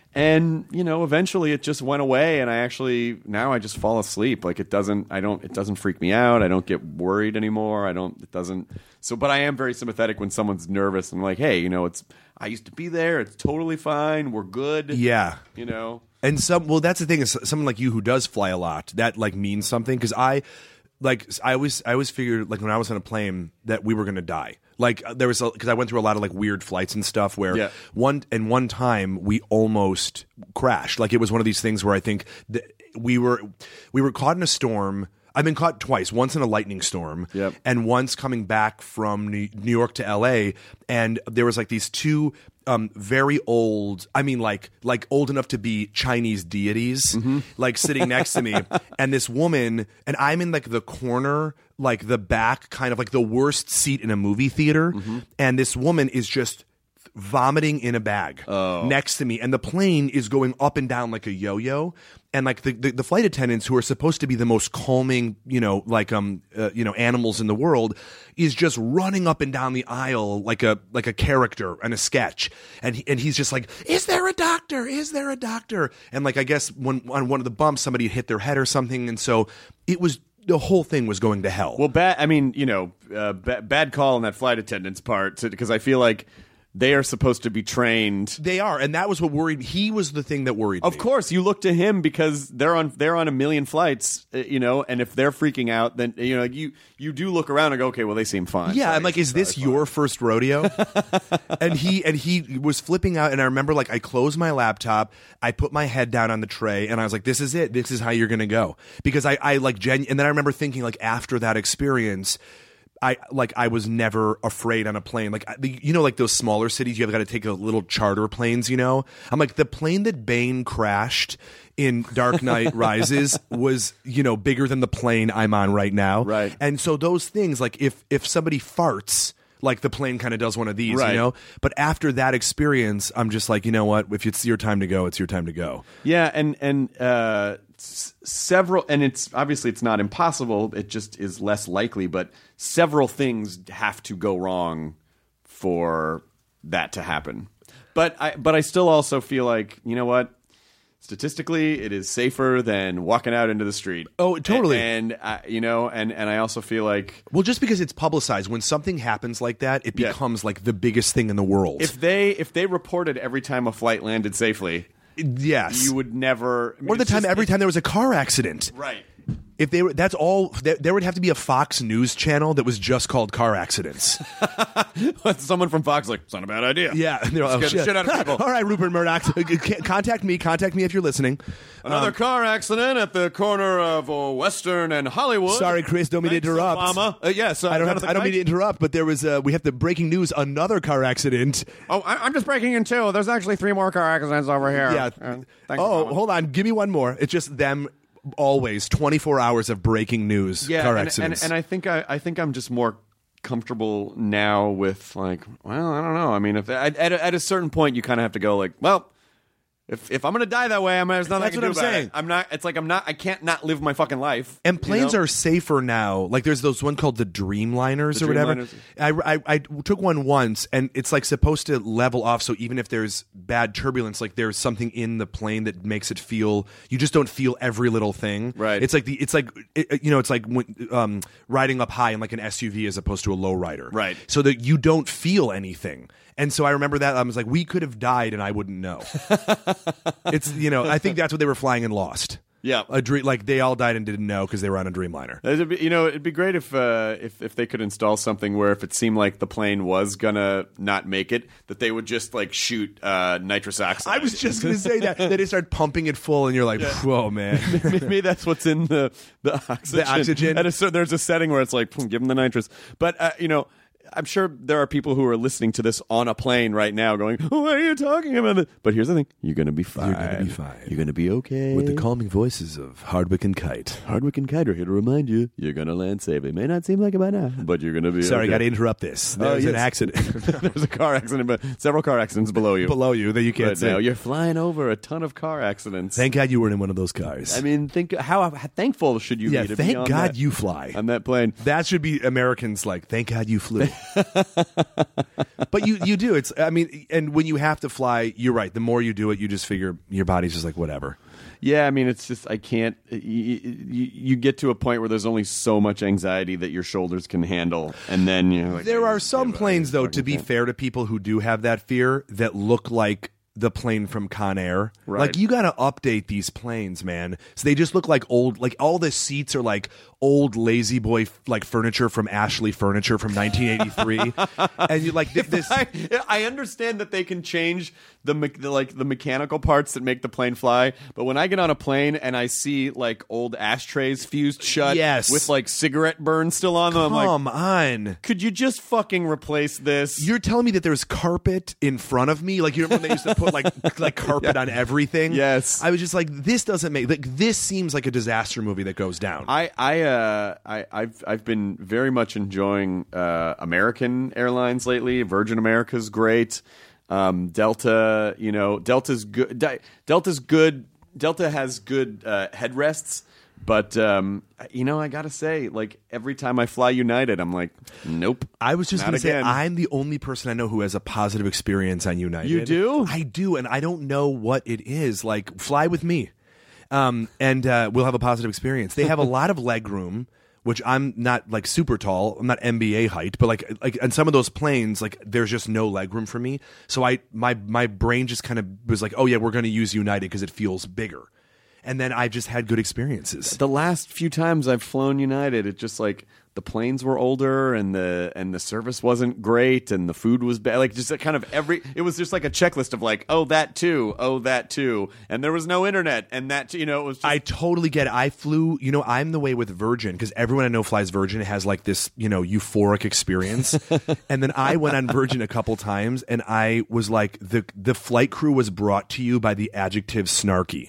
And you know, eventually it just went away, and I actually now I just fall asleep. Like it doesn't, I don't, it doesn't freak me out. I don't get worried anymore. I don't, it doesn't. So, but I am very sympathetic when someone's nervous. I'm like, hey, you know, it's I used to be there. It's totally fine. We're good. Yeah. You know. And some, well, that's the thing is someone like you who does fly a lot, that like means something. Because I, like, I always, I always figured like when I was on a plane that we were going to die. Like there was, because I went through a lot of like weird flights and stuff where Yeah. one and one time we almost crashed. Like it was one of these things where I think that we were, we were caught in a storm. I've been caught twice. Once in a lightning storm, Yep. and once coming back from New New York to L A. And there was like these two um, very old, I mean, like like old enough to be Chinese deities, like sitting next to me. And this woman, and I'm in like the corner, like the back, kind of like the worst seat in a movie theater. And this woman is just vomiting in a bag next to me, and the plane is going up and down like a yo-yo, and like the, the, the flight attendants, who are supposed to be the most calming, you know, like um uh, you know animals in the world, is just running up and down the aisle like a like a character and a sketch, and he, and he's just like, is there a doctor, is there a doctor? And like I guess when on one of the bumps somebody hit their head or something, and so it was, the whole thing was going to hell. Well, bad. I mean, you know, uh, ba- bad call on that flight attendant's part because I feel like they are supposed to be trained. They are, and that was what worried. He was the thing that worried Of me. course, you look to him because they're on they're on a million flights, uh, you know, and if they're freaking out, then you know you you do look around and go, okay, well they seem fine. Yeah, Sorry, I'm like, is this sorry, your first rodeo? and he and he was flipping out, and I remember like I closed my laptop, I put my head down on the tray, and I was like, this is it. This is how you're gonna go. Because I, I like genu- and then I remember thinking like after that experience, I like I was never afraid on a plane. Like I- the, you know, like those smaller cities, you have got to take a little charter planes. You know, I'm like the plane that Bane crashed in Dark Knight Rises was, you know, bigger than the plane I'm on right now. Right. And so those things, like if if somebody farts, like the plane kind of does one of these, Right. you know. But after that experience, I'm just like, you know what? If it's your time to go, it's your time to go. Yeah, and and uh, s- several, and it's obviously it's not impossible. It just is less likely. But several things have to go wrong for that to happen. But I, but I still also feel like, you know what? Statistically, it is safer than walking out into the street. Oh, totally. And, and uh, you know, and and I also feel like Well, just because it's publicized, when something happens like that, it Yeah. becomes like the biggest thing in the world. if they if they reported every time a flight landed safely, yes, you would never. I mean, or the it's time just- every time there was a car accident. Right. if they were, that's all. There, there would have to be a Fox News channel that was just called car accidents. Someone from Fox like, it's not a bad idea. Yeah, and they're like, Let's oh, get the shit. shit out of people. All right, Rupert Murdoch, contact me. Contact me if you're listening. Another Um, car accident at the corner of uh, Western and Hollywood. Sorry, Chris, don't mean to Thanks, interrupt. Obama. Uh, yes, uh, I don't have. Jonathan I don't mean to Knight. interrupt, but there was. Uh, we have the breaking news. Another car accident. Oh, I, I'm just breaking in two. There's actually three more car accidents over here. Yeah. Uh, thanks, oh, Obama. hold on. Give me one more. It's just them. Always twenty-four hours of breaking news. Yeah, car and, accidents. and and I think I, I think I'm just more comfortable now with like, well, I don't know. I mean, if at at a, at a certain point you kind of have to go like, well, if if I'm gonna die that way, I'm there's nothing That's I can what do I'm about saying. it. I'm not. It's like I'm not. I can't not live my fucking life. And planes you know? are safer now. Like there's those one called the Dreamliners The or whatever. Dreamliners. I, I I took one once, and it's like supposed to level off. So even if there's bad turbulence, like there's something in the plane that makes it feel. You just don't feel every little thing. Right. It's like the. It's like it, you know. It's like when, um, riding up high in like an S U V as opposed to a low rider. Right. So that you don't feel anything. And so I remember that I was like, we could have died, and I wouldn't know. It's you know. I think that's what they were flying in Lost. Yeah. A dream, like they all died and didn't know because they were on a Dreamliner. It'd be, you know, it'd be great if uh, if if they could install something where if it seemed like the plane was gonna not make it, that they would just like shoot uh, nitrous oxide. I was just going to say that. They just start pumping it full, and you're like, whoa, man. Maybe that's what's in the the oxygen. The oxygen? At a, cer- there's a setting where it's like, "Hmm, give them the nitrous. But uh, you know, I'm sure there are people who are listening to this on a plane right now, going, oh, "What are you talking about?" This? But here's the thing: you're gonna be fine. You're gonna be fine. You're gonna be okay. With the calming voices of Hardwick and Kite. Hardwick and Kite are here to remind you, you're gonna land safe. It may not seem like it by now, but you're gonna be. Sorry, okay. got to interrupt this. Oh, There's an yes. accident There's a car accident, but several car accidents below you. below you that you can't But see. now you're flying over a ton of car accidents. Thank God you weren't in one of those cars. I mean, think how, how thankful should you yeah, be to thank be on God that, you fly. on that plane. That should be Americans like, thank God you flew. But you, you do. It's I mean, and when you have to fly, you're right. The more you do it, you just figure your body's just like, whatever. Yeah, I mean, it's just I can't. You, you, you get to a point where there's only so much anxiety that your shoulders can handle, and then you're like, There I are just some give up. planes, I though, fucking to be can't. fair to people who do have that fear, that look like the plane from Con Air. Right. Like, you got to update these planes, man. So they just look like old, like all the seats are like old Lazy Boy like furniture from Ashley Furniture from nineteen eighty-three. And you like th- this. I, I understand that they can change the, me- the like the mechanical parts that make the plane fly, but when I get on a plane and I see like old ashtrays fused shut, Yes. with like cigarette burn still on them, I'm like, Come on. could you just fucking replace this? You're telling me that there's carpet in front of me? Like, you remember when they used to put like like carpet on everything? Yes. I was just like, this doesn't make like this seems like a disaster movie that goes down. I I uh I I've I've been very much enjoying uh, American Airlines lately. Virgin America's great. Um, Delta, you know, Delta's good. Di- Delta's good. Delta has good uh, headrests, but um, you know, I gotta say, like every time I fly United, I'm like, nope. I was just Not going to say, again. I'm the only person I know who has a positive experience on United. You do? I do, and I don't know what it is. Like, fly with me, um, and uh, we'll have a positive experience. They have a lot of leg room, which I'm not like super tall. I'm not N B A height, but like like on some of those planes, like there's just no leg room for me. So I my my brain just kind of was like, oh yeah, we're going to use United because it feels bigger. And then I've just had good experiences. The last few times I've flown United, it just like the planes were older and the and the service wasn't great and the food was bad. Like just a kind of every, it was just like a checklist of like, oh that too, oh that too, and there was no internet and that too, you know, it was. Just, I totally get it. I flew, you know, I'm the way with Virgin because everyone I know flies Virgin has like this, you know, euphoric experience. And then I went on Virgin a couple times and I was like, the the flight crew was brought to you by the adjective snarky.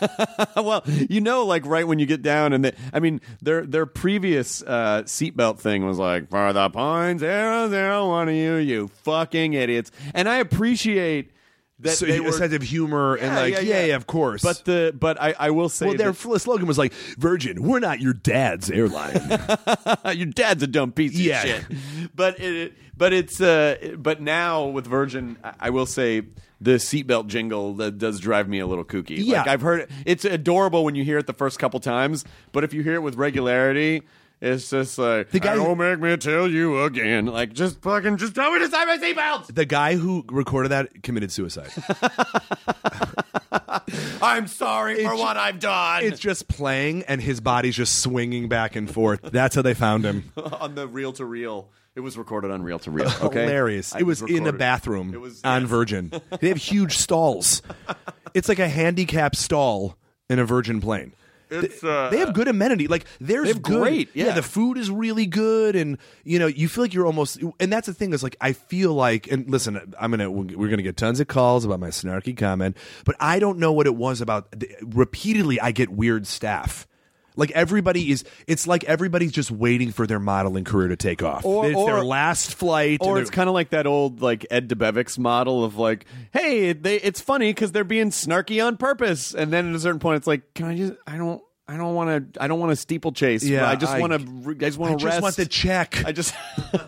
well, you know, like right when you get down and the, I mean, their their previous uh, seatbelt thing was like, for the point zero zero one of you, you fucking idiots, and I appreciate. That So they a were, sense of humor and Yeah, like, yeah, yeah, yeah. yeah, of course. but the but I, I will say well, their that- fl- slogan was like, Virgin, we're not your dad's airline. your dad's a dumb piece of Yeah. shit. But it, but it's uh, but now with Virgin, I, I will say the seatbelt jingle that does drive me a little kooky. Yeah. Like I've heard it, it's adorable when you hear it the first couple times, but if you hear it with regularity, it's just like, The guy- don't make me tell you again. Like just fucking just tell me to tie my seatbelts. The guy who recorded that committed suicide. I'm sorry for It's- what I've done. It's just playing, and his body's just swinging back and forth. That's how they found him. on the reel to reel. It was recorded on reel to reel. Okay, Hilarious. I It was in a recorded. bathroom It was on yes. Virgin. They have huge stalls. It's like a handicap stall in a Virgin plane. It's, uh, they have good amenity. Like there's they have good, great, yeah. The food is really good, and you know you feel like you're almost. And that's the thing is like I feel like, and listen, I'm gonna we're gonna get tons of calls about my snarky comment, but I don't know what it was about. Repeatedly, I get weird staff. Like everybody is, it's like everybody's just waiting for their modeling career to take off. Or- it's or- their last flight, Or and it's they're- kind of like that old like Ed DeBevick's model of like, hey, they it's funny because they're being snarky on purpose, and then at a certain point, it's like, can I just? I don't. I don't want to. I don't want to steeplechase. Yeah, I just I- want to. I just I want to just rest. want the check. I just.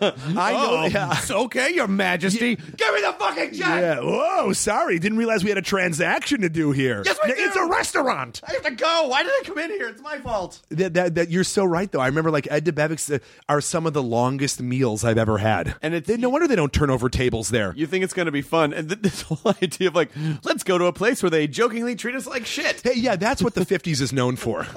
I know. Oh, Yeah. it's okay, Your Majesty. Give me the fucking check. Yeah. Whoa, sorry. Didn't realize we had a transaction to do here. Yes, we It's do. a restaurant. I have to go. Why did I come in here? It's my fault. That, that, that you're so right, though. I remember like Ed DeBevick's uh, are some of the longest meals I've ever had. And it's- They- no wonder they don't turn over tables there. You think it's going to be fun, and th- this whole idea of like, let's go to a place where they jokingly treat us like shit. Hey, yeah, that's what the fifties is known for.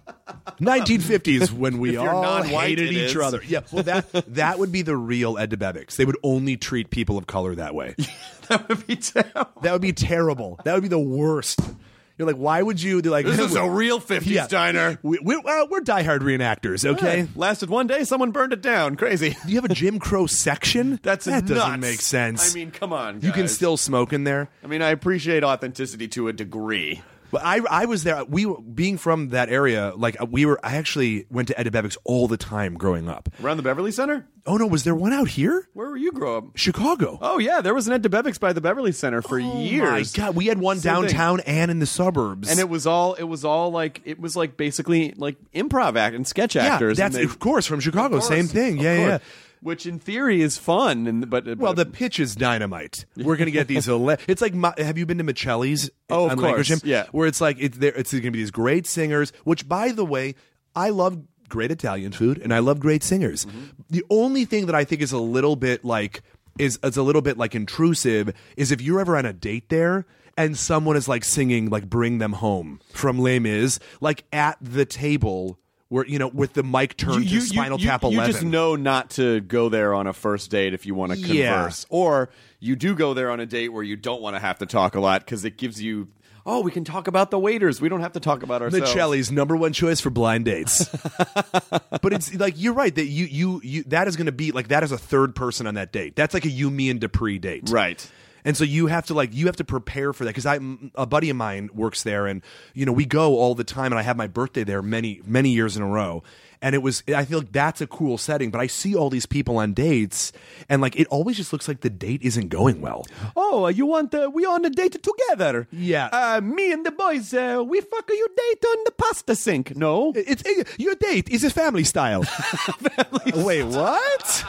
nineteen fifties when we If you're all non-white, hated it each is. other. Yeah, well, that that would be the real Ed DeBevick's. They would only treat people of color that way. That would be terrible. That would be terrible. That would be the worst. You're like, why would you? They're like, This is a real fifties Yeah. diner. We, we, uh, we're diehard reenactors, okay? Yeah. Lasted one day, someone burned it down. Crazy. Do you have a Jim Crow section? That's that nuts. doesn't make sense. I mean, come on, you can guys. still smoke in there. I mean, I appreciate authenticity to a degree. But I, I was there. We were- being from that area, like we were. I actually went to Ed DeBevick's all the time growing up. Around the Beverly Center? Oh no, was there one out here? Where were you grow up? Chicago. Oh, yeah, there was an Ed DeBevick's by the Beverly Center for Oh, years. my God, we had one Same thing. downtown and in the suburbs. And it was all it was all like it was like basically like improv act and sketch yeah, actors. that's and they- of course from Chicago. Of course, Same thing. of Yeah, yeah, yeah. course. Which in theory is fun, and but Well, the but, pitch is dynamite. We're gonna get these. ele- It's like, Ma- have you been to Michelli's? Oh, of on course, Lankershim? yeah. Where it's like it's there. It's gonna be these great singers. Which, by the way, I love great Italian food and I love great singers. Mm-hmm. The only thing that I think is a little bit like is it's a little bit like intrusive is if you're ever on a date there and someone is like singing like "Bring Them Home" from Les Mis, like at the table. Where you know, with the mic turned to Spinal Tap you eleven. just know not to go there on a first date if you want to Yeah. converse, or you do go there on a date where you don't want to have to talk a lot because it gives you. Oh, we can talk about the waiters. We don't have to talk about ourselves. Michelli's number one choice for blind dates. But it's like you're right that you you you that is going to be like that is a third person on that date. That's like a you, me, and Dupree date, Right. And so you have to like you have to prepare for that because I a buddy of mine works there and you know we go all the time and I have my birthday there many many years in a row. And it was, I feel like that's a cool setting, but I see all these people on dates, and like it always just looks like the date isn't going well. Oh, you want uh, we on a date together? Yeah. Uh, me and the boys, uh, we fuck you date on the pasta sink. No. It's it, your date is a family style. family Wait, what?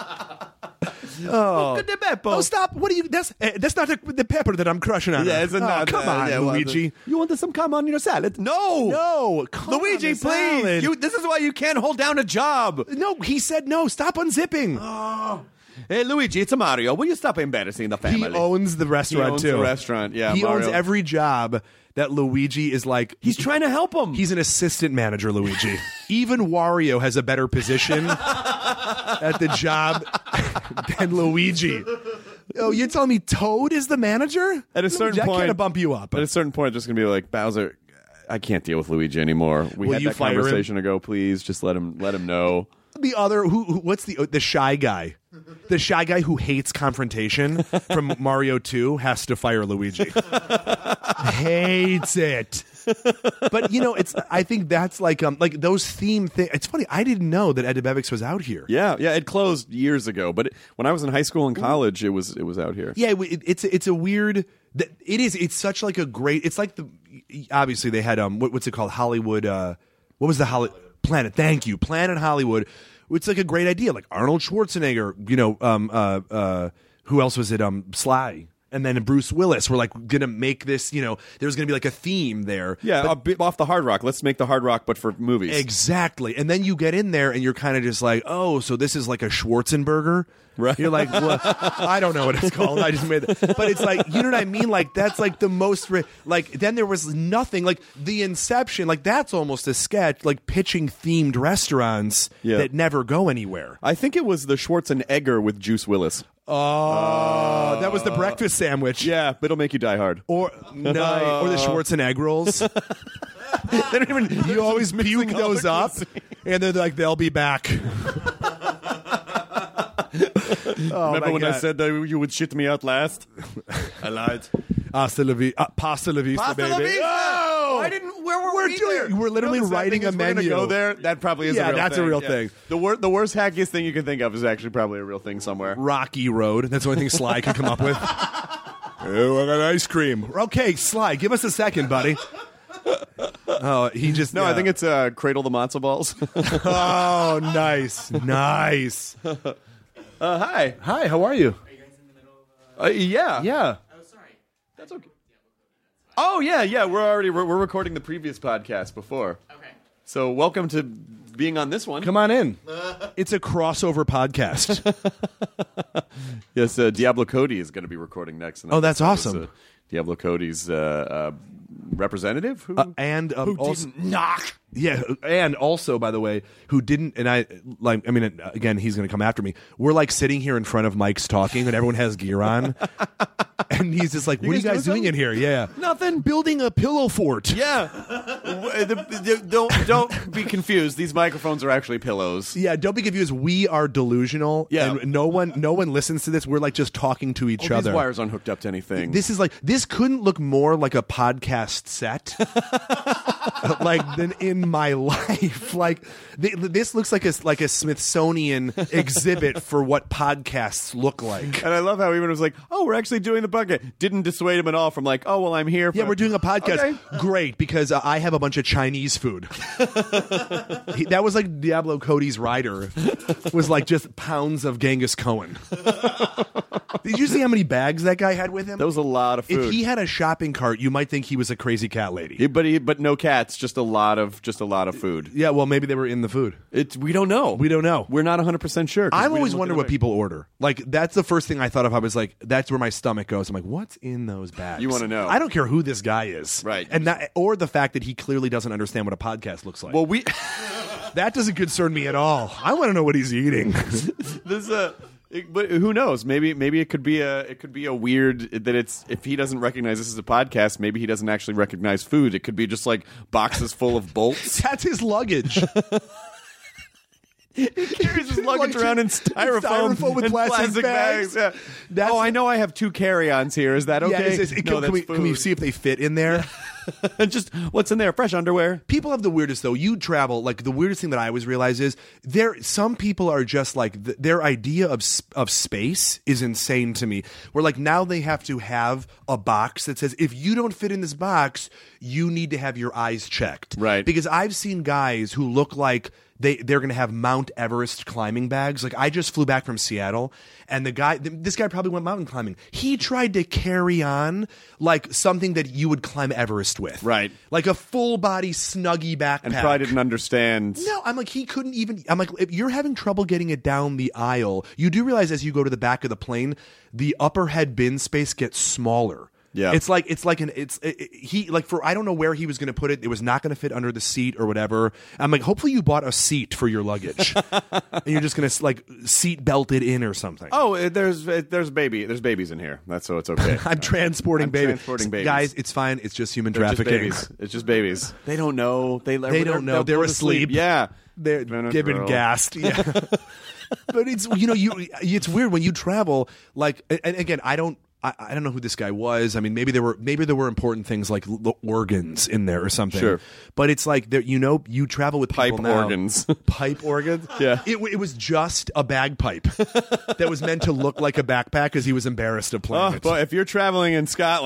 Oh. Look at the Beppo. Oh, stop! What are you? That's uh, that's not the, the pepper that I'm crushing on. Yeah, her. it's oh, not. come uh, on, yeah, well, Luigi. the- you want some come on your salad? No, No, come Luigi, on, the please. salad. You, this is why you can't hold down a job. No, he said no. Stop unzipping. Hey, Luigi, it's a Mario. Will you stop embarrassing the family? He owns the restaurant He owns too. the restaurant, yeah, he Mario. owns every job that Luigi is like. He's trying to help him. He's an assistant manager, Luigi. Even Wario has a better position at the job than Luigi. Oh, you're telling me Toad is the manager? At a certain that point, can't bump you up. At a certain point, just gonna be like Bowser. I can't deal with Luigi anymore. We Will had you that fire him? conversation ago. Please, just let him. Let him know. The other, who, who? What's the the shy guy? The shy guy who hates confrontation from Mario two has to fire Luigi. Hates it. But you know, it's. I think that's like um like those theme things. It's funny. I didn't know that Ed DeBevick's was out here. Yeah, yeah. It closed years ago, but it, when I was in high school and college, it was it was out here. Yeah, it, it's it's a weird. It is. It's such like a great. It's like the. Obviously, they had um. What, what's it called? Hollywood. Uh, what was the Hollywood Planet? Thank you, Planet Hollywood. It's like a great idea. Like Arnold Schwarzenegger. You know. Um. Uh. Uh. Who else was it? Um. Sly. and then Bruce Willis were like gonna make this, you know, there's gonna be like a theme there. Yeah, a bit off the Hard Rock. Let's make the Hard Rock, but for movies. Exactly. And then you get in there and you're kind of just like, oh, so this is like a Schwarzenberger? Right. You're like, well, I don't know what it's called. I just made it. But it's like, you know what I mean? Like, that's like the most, ri- like, then there was nothing. Like, the Inception, like, that's almost a sketch, like pitching themed restaurants Yeah. that never go anywhere. I think it was the Schwarzenegger with Juice Willis. Oh, that was the breakfast sandwich. Yeah, but it'll make you die hard. Or, no, or the Schwarzenegg rolls. They don't even. You always puke all those the up, cuisine. and they're like, they'll be back. Oh, Remember my when I God. said that you would shit me out last? I lied. Hasta la vi- uh, pasta la vista, Pasta baby. la vista! Oh! I didn't. Where were We're we doing- there? we're literally You know, the sad writing thing a is we're gonna menu. Go there. That probably is. Yeah, a real that's a thing. real Yeah. thing. The wor- the worst hackiest thing you can think of is actually probably a real thing somewhere. Rocky Road. That's the only thing Sly can come up with. Oh, I got ice cream. Okay, Sly, give us a second, buddy. Oh, he just No, yeah. I think it's uh, Cradle the Matzo Balls. Oh, nice, nice. uh, hi. Hi, how are you? Uh, yeah. Yeah. That's okay. Oh yeah, yeah. We're already we're, we're recording the previous podcast before. Okay. So welcome to being on this one. Come on in. It's a crossover podcast. Yes, uh, Diablo Cody is going to be recording next. And Oh, that's that was, awesome. uh, Diablo Cody's uh, uh, representative who, Uh, and um, who also, didn't knock. Yeah, and also, by the way, who didn't, and I, like, I mean, again, he's going to come after me. We're like sitting here in front of Mike's talking, and everyone has gear on, and he's just like, "What are you guys guys doing doing in here?" Yeah, Nothing. building a pillow fort. Yeah. W- the- the- don't don't be confused. These microphones are actually pillows. Yeah, don't be confused. We are delusional. Yeah. and no one, no one listens to this. We're like just talking to each Oh, other. these wires aren't hooked up to anything. This is like this couldn't look more like a podcast set, like than in my life. Like th- this looks like a like a Smithsonian exhibit for what podcasts look like. and I love how even was like, "Oh, we're actually doing the podcast." Didn't dissuade him at all from like, "Oh, well, I'm here." For Yeah, we're doing a podcast. Okay. Great, because uh, I have a bunch of Chinese food. he, that was like Diablo Cody's rider. Was like just pounds of Genghis Cohen. Did you see how many bags that guy had with him? That was a lot of food. If he had a shopping cart, you might think he was a crazy cat lady. Yeah, but he, but no cats, just a lot of just a lot of food. Yeah, well, maybe they were in the food. It's we don't know. We don't know. We're not one hundred percent sure. 'cause I've we always didn't look wondered it what up. people order. Like, that's the first thing I thought of. I was like, that's where my stomach goes. I'm like, what's in those bags? You wanna know. I don't care who this guy is. Right. And that, or the fact that he clearly doesn't understand what a podcast looks like. Well, we That doesn't concern me at all. I want to know what he's eating. this uh it- but who knows? Maybe maybe it could be a it could be a weird that it's if he doesn't recognize this as a podcast, maybe he doesn't actually recognize food. It could be just like boxes full of bolts. That's his luggage. He carries his luggage around in styrofoam, Styrofoam with and plastic bags. Yeah. That's- oh, I know. I have two carry-ons here. Is that okay? Yeah, it's- it's- no, can, that's we, can we food. see if they fit in there? Just what's in there? Fresh underwear. People have the weirdest though. You travel like the weirdest thing that I always realize is there. Some people are just like th- their idea of s- of space is insane to me. Where like now they have to have a box that says if you don't fit in this box, you need to have your eyes checked. Right. Because I've seen guys who look like they they're going to have Mount Everest climbing bags. Like I just flew back from Seattle, and the guy, th- this guy probably went mountain climbing. He tried to carry on like something that you would climb Everest with, Right. Like a full body snuggie backpack. And probably didn't understand. No, I'm like he couldn't even. I'm like if you're having trouble getting it down the aisle, you do realize as you go to the back of the plane, the upper head bin space gets smaller. Yeah. It's like it's like an it's it, it- he like for I don't know where he was going to put it. It was not going to fit under the seat or whatever. I'm like, hopefully you bought a seat for your luggage, and you're just going to like seat belt it in or something. Oh, uh, there's uh, there's baby there's babies in here. That's so it's okay. I'm transporting I'm babies. transporting babies. Guys, it's fine. It's just human They're just trafficking. babies. It's just babies. They don't know. They They don't know. They're go to asleep. sleep. Yeah, They're Benadryl. given gassed. Yeah. But it's you know you it's weird when you travel like and again I don't I, I don't know who this guy was. I mean maybe there were maybe there were important things like l- organs in there or something. Sure. But it's like there you know you travel with people Pipe now. organs. Pipe organs. Yeah. It, w- it was just a bagpipe that was meant to look like a backpack because he was embarrassed of playing Oh, it. but if you're traveling in Scotland,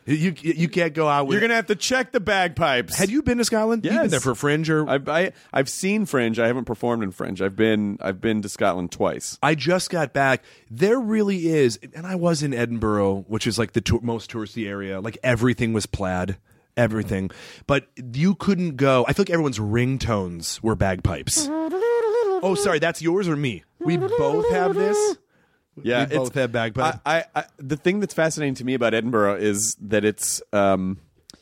You you can't go out with. You're gonna have to check the bagpipes. Had you been to Scotland? Yes. You've been there for Fringe or? I've I, I've seen Fringe. I haven't performed in Fringe. I've been I've been to Scotland twice. I just got back. There really is, and I was in Edinburgh, which is like the tour, most touristy area. Like everything was plaid, everything. But you couldn't go. I feel like everyone's ringtones were bagpipes. Oh, sorry, that's yours or me? We both have this. Yeah, we both have bagpipes. I, I, I, the thing that's fascinating to me about Edinburgh is that it's um,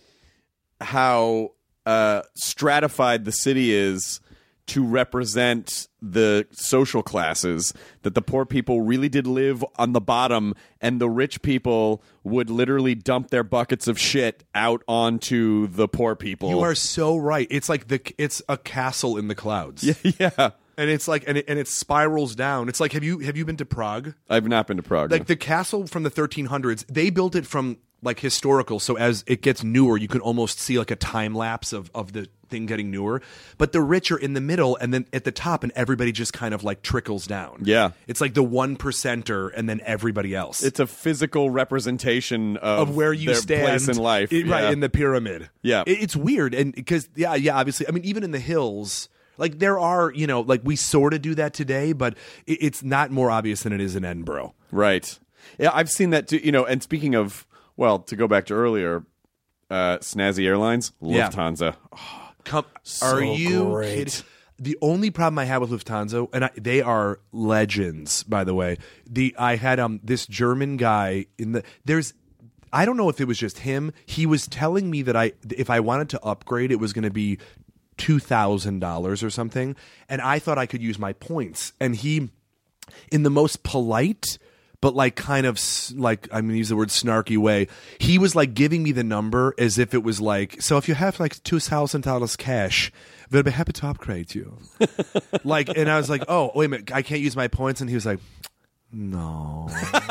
how uh, stratified the city is to represent the social classes. That the poor people really did live on the bottom, and the rich people would literally dump their buckets of shit out onto the poor people. You are so right. It's like the it's a castle in the clouds. Yeah, yeah. And it's like, and it, and it spirals down. It's like, have you have you been to Prague? I've not been to Prague. Like no. the castle from the thirteen hundreds, they built it from like historical. So as it gets newer, you can almost see like a time lapse of of the thing getting newer. But the rich are in the middle, and then at the top, and everybody just kind of like trickles down. Yeah, it's like the one percenter, and then everybody else. It's a physical representation of, of where you their stand place in life, it, yeah. right in the pyramid. Yeah, it, it's weird, and because yeah, yeah, obviously, I mean, even in the hills. Like there are, you know, like we sort of do that today, but it, it's not more obvious than it is in Edinburgh. Right. Yeah, I've seen that too. You know, and speaking of, well, to go back to earlier, uh, Snazzy Airlines, Lufthansa. Yeah. Oh, Come, so are you great. kidding? The only problem I have with Lufthansa, and I, they are legends, by the way. The I had um this German guy in the there's. I don't know if it was just him. He was telling me that I if I wanted to upgrade, it was going to be two thousand dollars or something, and I thought I could use my points. And he, in the most polite but like kind of like I'm gonna use the word snarky way, he was like giving me the number as if it was like, so if you have like two thousand dollars cash, we'll be happy to upgrade you. Like, and I was like, oh wait a minute, I can't use my points, and he was like, no.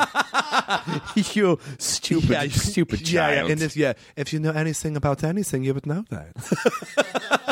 You stupid, yeah, stupid child. Yeah, yeah, and if, yeah, if you know anything about anything, you would know that.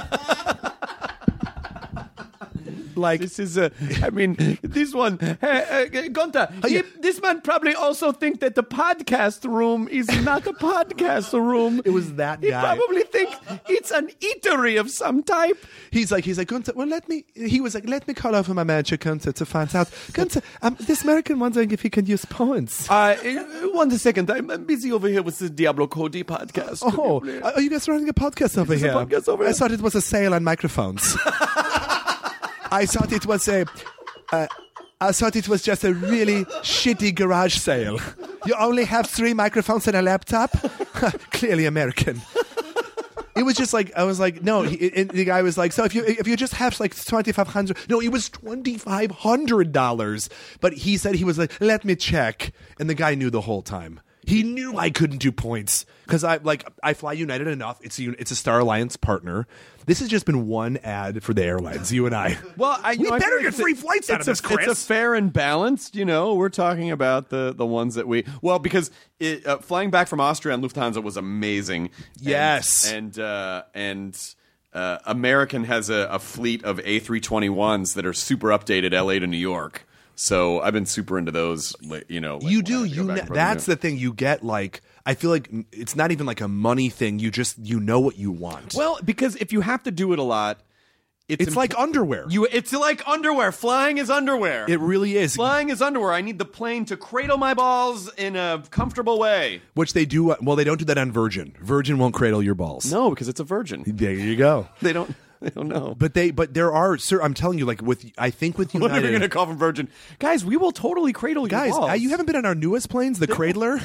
Like, this is a, I mean, this one, hey, uh, Gunther, Oh, yeah. he- this man probably also think that the podcast room is not a podcast room. It was that He guy. probably think it's an eatery of some type. He's like, he's like, Gunther, well, let me, he was like, let me call over my manager, Gunther, to find out. Gunther, um, this American wondering if he can use points. Uh, uh, one second, I'm I'm busy over here with the Diablo Cody podcast. Could Oh, you please- are you guys running a podcast over this a here? podcast over I here? thought it was a sale on microphones. I thought it was a, uh, I thought it was just a really shitty garage sale. You only have three microphones and a laptop? Clearly American. It was just like, I was like, no. He, and the guy was like, so if you if you just have like twenty-five hundred dollars. No, it was twenty-five hundred dollars. But he said, he was like, let me check. And the guy knew the whole time. He knew I couldn't do points because I like I fly United enough. It's a it's a Star Alliance partner. This has just been one ad for the airlines. You and I. Well, I, you we know, I better feel like get it's a- free flights out of it's this, a, Chris. It's a fair and balanced. You know, we're talking about the the ones that we well because it, uh, flying back from Austria on Lufthansa was amazing. And- Yes. and uh, and. Uh, American has a, a fleet of A three twenty-ones that are super updated L A to New York. So I've been super into those. like, You know, like You when do. I have to go You. back Ne- and forth, that's yeah. the thing. You get like. I feel like it's not even like a money thing. You just you know what you want. Well, because if you have to do it a lot, it's, it's imp- like underwear. you. It's like underwear. Flying is underwear. It really is. Flying is underwear. I need the plane to cradle my balls in a comfortable way. Which they do. Well, they don't do that on Virgin. Virgin won't cradle your balls. No, because it's a virgin. There you go. They don't. They don't know. But they. But there are. Sir, I'm telling you. Like with. I think with What are we United. going to call from Virgin? Guys, we will totally cradle Guys, your balls. uh, you haven't been on our newest planes, the Cradler.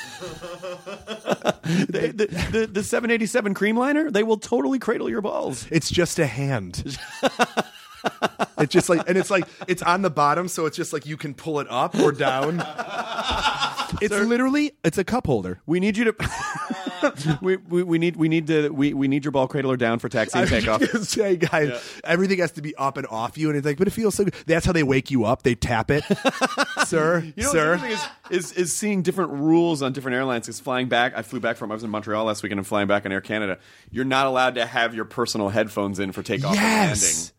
the, the, the, the seven eighty-seven Creamliner, they will totally cradle your balls. It's just a hand. It's just like, and it's like, it's on the bottom, so it's just like you can pull it up or down. It's literally, it's a cup holder. We need you to. we, we we need we need to we, we need your ball cradler down for taxi I and was takeoff. gonna say, guys, everything has to be up and off you, and it's like, but it feels so good. That's how they wake you up. They tap it, sir, You know, sir. what's interesting is, is is seeing different rules on different airlines. Because flying back, I flew back from I was in Montreal last weekend and flying back on Air Canada. You're not allowed to have your personal headphones in for takeoff and landing. Yes.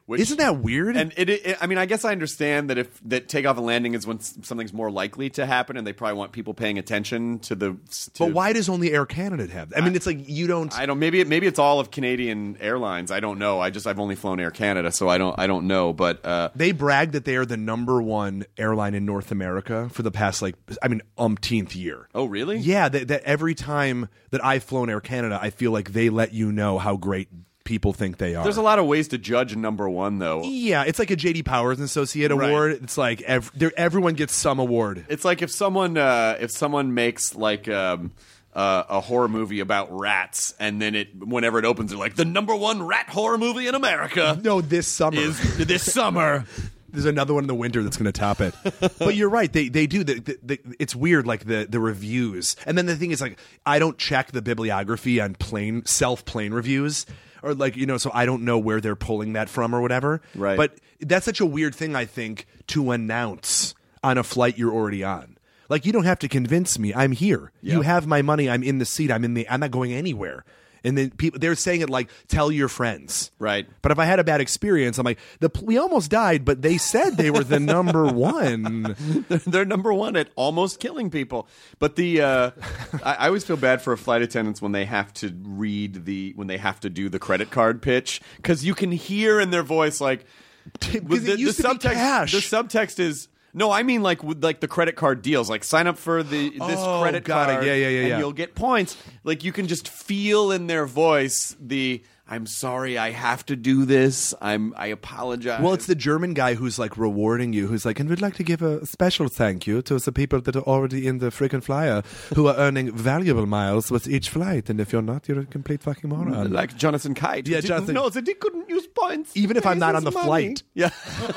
Which, Isn't that weird? And it, it, I mean, I guess I understand that if that takeoff and landing is when something's more likely to happen, and they probably want people paying attention to the. To, but why does only Air Canada have? I mean, it's like you don't. I don't. Maybe it, maybe it's all of Canadian Airlines. I don't know. I just I've only flown Air Canada, so I don't I don't know. But uh, they brag that they are the number one airline in North America for the past like I mean umpteenth year. Oh, really? Yeah. That, that every time that I've flown Air Canada, I feel like they let you know how great people think they are. There's a lot of ways to judge number one, though. Yeah, it's like a J D Powers and Associate Right. Award. It's like ev- there, everyone gets some award. It's like if someone uh, if someone makes like um, uh, a horror movie about rats, and then it whenever it opens, they're like the number one rat horror movie in America No, this summer is this summer. There's another one in the winter that's going to top it. But you're right. They they do. The, the, the, it's weird, like the, the reviews. And then the thing is, like, I don't check the bibliography on plane self-plane reviews. Or, like, you know, so I don't know where they're pulling that from or whatever. Right. But that's such a weird thing, I think, to announce on a flight you're already on. Like, you don't have to convince me. I'm here. Yep. You have my money. I'm in the seat. I'm in the. I'm not going anywhere. And then people, they're saying it like, tell your friends. Right. But if I had a bad experience, I'm like, the we almost died, but they said they were the number one. They're number one at almost killing people. But the uh, I, I always feel bad for flight attendants when they have to read the when they have to do the credit card pitch, because you can hear in their voice like Because the, it used the to be subtext. cash. The subtext is. No, I mean like with like the credit card deals. Like sign up for the this Oh, credit got it. card, Yeah, yeah, yeah, and yeah. you'll get points. Like you can just feel in their voice the "I'm sorry, I have to do this. I'm I apologize." Well, it's the German guy who's like rewarding you, who's like, and we'd like to give a special thank you to the people that are already in the freaking flyer who are earning valuable miles with each flight. And if you're not, you're a complete fucking moron. like Jonathan Kite. Yeah, who didn't Jonathan- know that he couldn't use points. Even if I'm not on the This is flight. Yeah.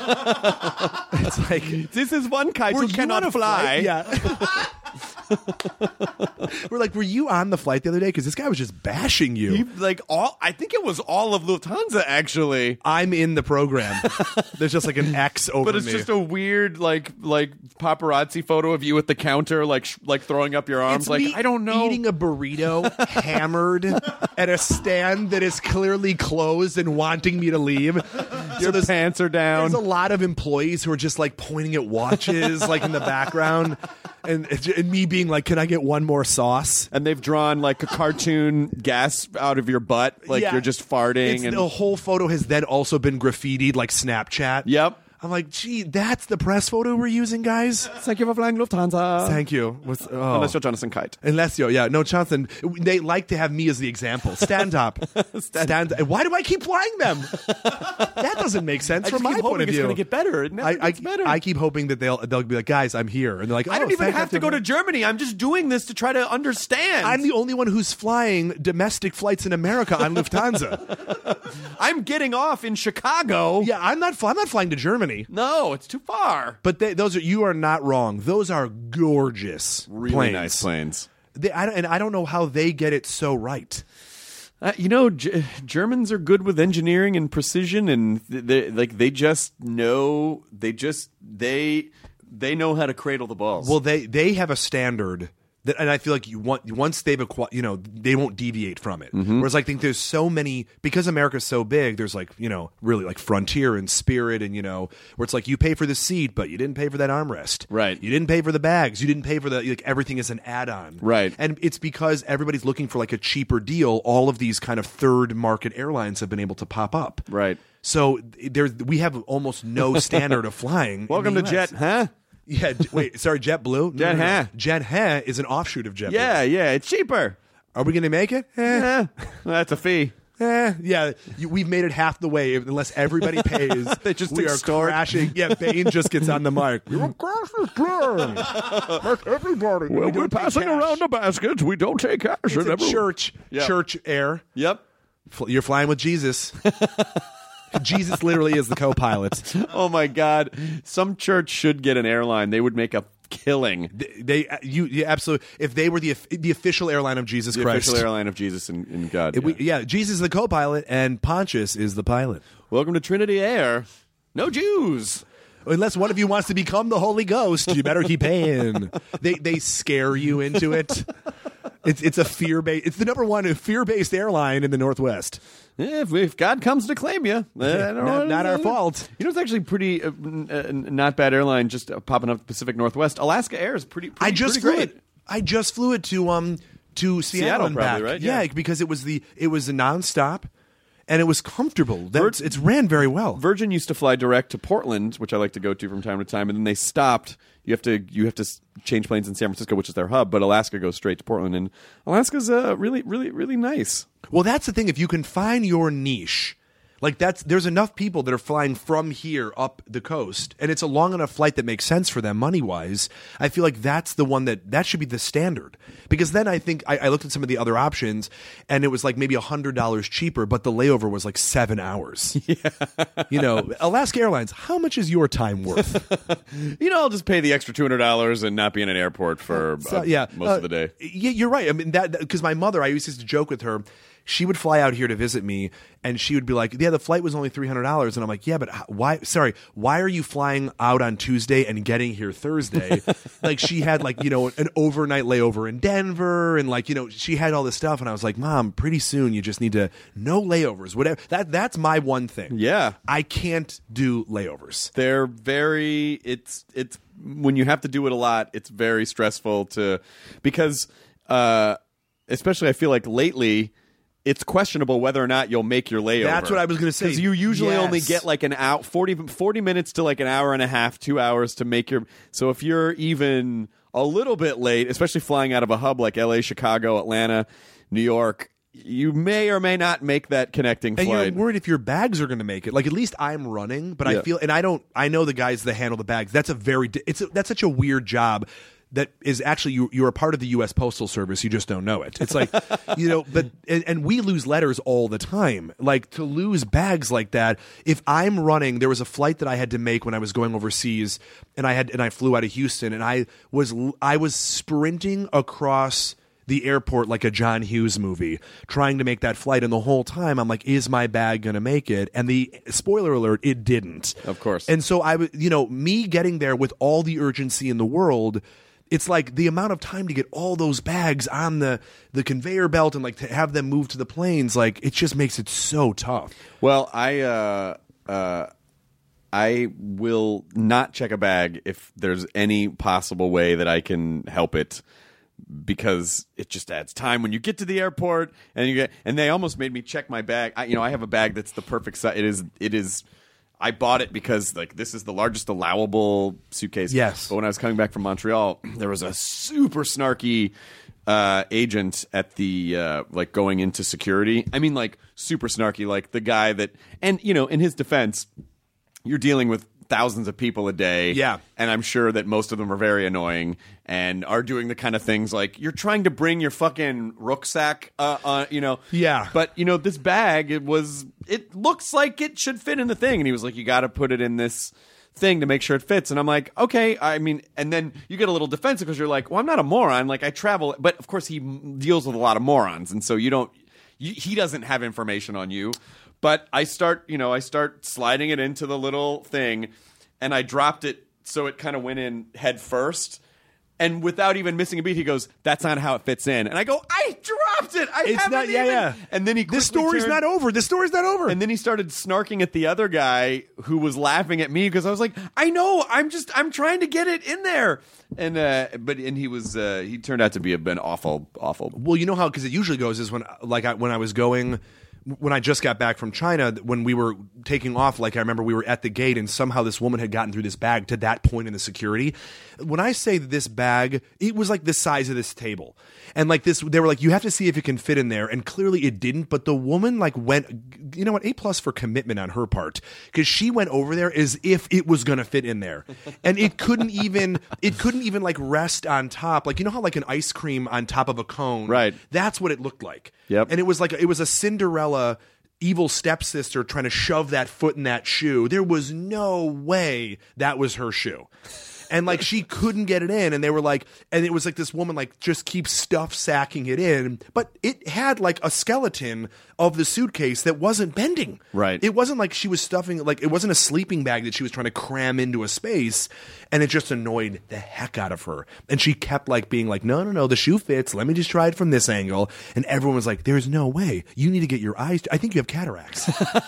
It's like, This is one kite were who you cannot on a fly. flight? Yeah. We're like, were you on the flight the other day? Because this guy was just bashing you. He, like all, I think it was all of Lufthansa actually, I'm in the program. There's just like an X over but it's me. just a weird like like paparazzi photo of you at the counter, like sh- like throwing up your arms, It's like me I don't know. eating a burrito hammered at a stand that is clearly closed and wanting me to leave. Your there's- pants are down. There's a lot of employees who are just like pointing at watches, like in the background, and, and me being like, "Can I get one more sauce?" and they've drawn like a cartoon gas out of your butt, like Yeah. you're just farting. It's, and the whole photo has then also been graffitied like Snapchat. Yep. I'm like, gee, that's the press photo we're using, guys. Thank you for flying Lufthansa. Thank you. What's, oh. Unless you're Jonathan Kite. Unless you're, yeah, no, Jonathan. They like to have me as the example. Stand up. Stand. Why do I keep flying them? That doesn't make sense I from just my keep point hoping of it's view. going to get better. It never I, I, gets better. I keep hoping that they'll they'll be like, guys, I'm here, and they're like, oh, I don't even thank have to go to Germany. I'm just doing this to try to understand. I'm the only one who's flying domestic flights in America on Lufthansa. I'm getting off in Chicago. Yeah, I'm not. fl- I'm not flying to Germany. No, it's too far. But they, those are you are not wrong. Those are gorgeous, Really planes. nice planes. They, I don't, and I don't know how they get it so right. Uh, you know, G- Germans are good with engineering and precision, and th- they like they just know they just they they know how to cradle the balls. Well, they they have a standard that, and I feel like you want once they've acquired, you know, they won't deviate from it. Mm-hmm. Whereas I think there's so many because America's so big. There's like you know really like Frontier and Spirit, and you know where it's like you pay for the seat, but you didn't pay for that armrest. Right. You didn't pay for the bags. You didn't pay for the like everything is an add-on. Right. And it's because everybody's looking for like a cheaper deal. All of these kind of third market airlines have been able to pop up. Right. So there's we have almost no standard of flying. in Welcome the to U S. Jet, huh? Yeah, j- wait, sorry, JetBlue? No, Jet no, no, no. Huh. Jet Huh is an offshoot of JetBlue. Yeah, yeah, it's cheaper. Are we going to make it? Eh, Eh, that's a fee. eh, yeah, you, we've made it half the way. Unless everybody pays, They just we are extort. crashing. Yeah, Bain just gets on the mic. We will crash this plane. That's everybody. Well, We don't we're take passing cash. around the baskets. We don't take cash. It's and a everyone- church, Yeah. church air. Yep. Fl- You're flying with Jesus. Jesus literally is the co-pilot. Oh my God! Some church should get an airline. They would make a killing. They, they you, you absolutely. If they were the the official airline of Jesus The Christ, official airline of Jesus and, and God. It- we- yeah. yeah, Jesus is the co-pilot and Pontius is the pilot. Welcome to Trinity Air. No Jews. Unless one of you wants to become the Holy Ghost, you better keep paying. they they scare you into it. It's it's a fear based. It's the number one fear based airline in the Northwest. If, if God comes to claim you, uh, I don't know Not, what not it our is. fault. You know, it's actually pretty uh, n- uh, not bad airline just uh, popping up the Pacific Northwest. Alaska Air is pretty. pretty I just pretty flew great. it. I just flew it to um to Seattle, Seattle and probably, back. right? Yeah. Yeah. because it was the it was a nonstop, and it was comfortable. That's, it's ran very well. Virgin used to fly direct to Portland, which I like to go to from time to time, and then they stopped. You have to you have to s- change planes in San Francisco, which is their hub, but Alaska goes straight to Portland, and Alaska's uh, really, really, really nice. Well, that's the thing. If you can find your niche, like that's there's enough people that are flying from here up the coast, and it's a long enough flight that makes sense for them money wise. I feel like that's the one that that should be the standard, because then I think I, I looked at some of the other options, and it was like maybe a hundred dollars cheaper, but the layover was like seven hours. Yeah, you know, Alaska Airlines. How much is your time worth? You know, I'll just pay the extra two hundred dollars and not be in an airport for So, uh, yeah, most uh, of the day. Yeah, you're right. I mean, that because my mother, I used to joke with her. She would fly out here to visit me, and she would be like, "Yeah, the flight was only three hundred dollars," and I'm like, "Yeah, but how, why? Sorry, why are you flying out on Tuesday and getting here Thursday?" Like she had like you know an overnight layover in Denver, and like you know she had all this stuff, and I was like, "Mom, pretty soon you just need to no layovers, whatever." That that's my one thing. Yeah. I can't do layovers. They're very it's it's when you have to do it a lot, it's very stressful to because uh especially I feel like lately it's questionable whether or not you'll make your layover. That's what I was gonna say. Because you usually Yes. only get like an hour, forty, forty minutes to like an hour and a half, two hours to make your. So if you're even a little bit late, especially flying out of a hub like L A, Chicago, Atlanta, New York, you may or may not make that connecting And flight. you're worried if your bags are going to make it. Like at least I'm running, but Yeah. I feel, and I don't. I know the guys that handle the bags. That's a very. di- It's a, that's such a weird job. That is actually you. You're a part of the U S Postal Service. You just don't know it. It's like you know, but and, and we lose letters all the time. Like to lose bags like that. If I'm running, there was a flight that I had to make when I was going overseas, and I had and I flew out of Houston, and I was I was sprinting across the airport like a John Hughes movie, trying to make that flight. And the whole time I'm like, is my bag going to make it? And the spoiler alert, it didn't. Of course. And so I, w- you know, me getting there with all the urgency in the world, it's like the amount of time to get all those bags on the, the conveyor belt and like to have them move to the planes, like it just makes it so tough. Well, I uh, uh, I will not check a bag if there's any possible way that I can help it, because it just adds time when you get to the airport and you get. And they almost made me check my bag. I, you know, I have a bag that's the perfect size. It is. It is. I bought it because like this is the largest allowable suitcase. Yes. But when I was coming back from Montreal, there was a super snarky uh, agent at the uh, like going into security. I mean, like super snarky, like the guy that. And you know, in his defense, you're dealing with thousands of people a day. Yeah. And I'm sure that most of them are very annoying and are doing the kind of things like you're trying to bring your fucking rucksack, uh, uh you know. Yeah. But, you know, this bag, it was, it looks like it should fit in the thing. And he was like, you got to put it in this thing to make sure it fits. And I'm like, okay, I mean, and then you get a little defensive because you're like, well, I'm not a moron. Like, I travel. But, of course, he m- deals with a lot of morons. And so you don't, you, he doesn't have information on you. But I start, you know, I start sliding it into the little thing, and I dropped it so it kind of went in head first. And without even missing a beat, he goes, "That's not how it fits in." And I go, "I dropped it. I It's haven't not, yeah, even." yeah. And then he This quickly story's turned- not over. This story's not over. And then he started snarking at the other guy who was laughing at me because I was like, "I know, I'm just, I'm trying to get it in there." And uh, but and he was, uh, he turned out to be a, an awful, awful. Well, you know how, because it usually goes is when, like, I, when I was going, when I just got back from China, when we were taking off, like, I remember we were at the gate and somehow this woman had gotten through this bag to that point in the security. When I say this bag, it was like the size of this table. And like this, they were like, you have to see if it can fit in there. And clearly it didn't. But the woman like went, you know what, A plus for commitment on her part. Because she went over there as if it was going to fit in there. And it couldn't even, it couldn't even like rest on top. Like, you know how like an ice cream on top of a cone? Right. That's what it looked like. Yep. And it was like, it was a Cinderella evil stepsister trying to shove that foot in that shoe. There was no way that was her shoe. And like she couldn't get it in, and they were like, and it was like this woman like just keeps stuff sacking it in, but it had like a skeleton of the suitcase that wasn't bending. Right. It wasn't like she was stuffing, like it wasn't a sleeping bag that she was trying to cram into a space, and it just annoyed the heck out of her. And she kept like being like, no, no, no, the shoe fits. Let me just try it from this angle. And everyone was like, there's no way. You need to get your eyes. I think you have cataracts.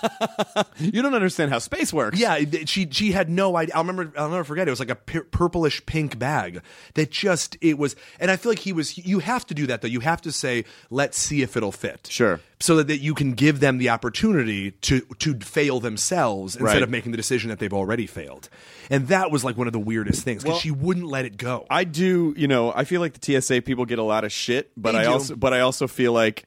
You don't understand how space works. Yeah, she she had no idea. I'll remember. I'll never forget. It was like a pur- purplish pink bag that just it was. And I feel like he was. You have to do that though. You have to say, let's see if it'll fit. Sure. So that, that you can give them the opportunity to to fail themselves instead Right. of making the decision that they've already failed. And that was like one of the weirdest things because Well, she wouldn't let it go. I do, you know, I feel like the T S A people get a lot of shit, but They I do. also but I also feel like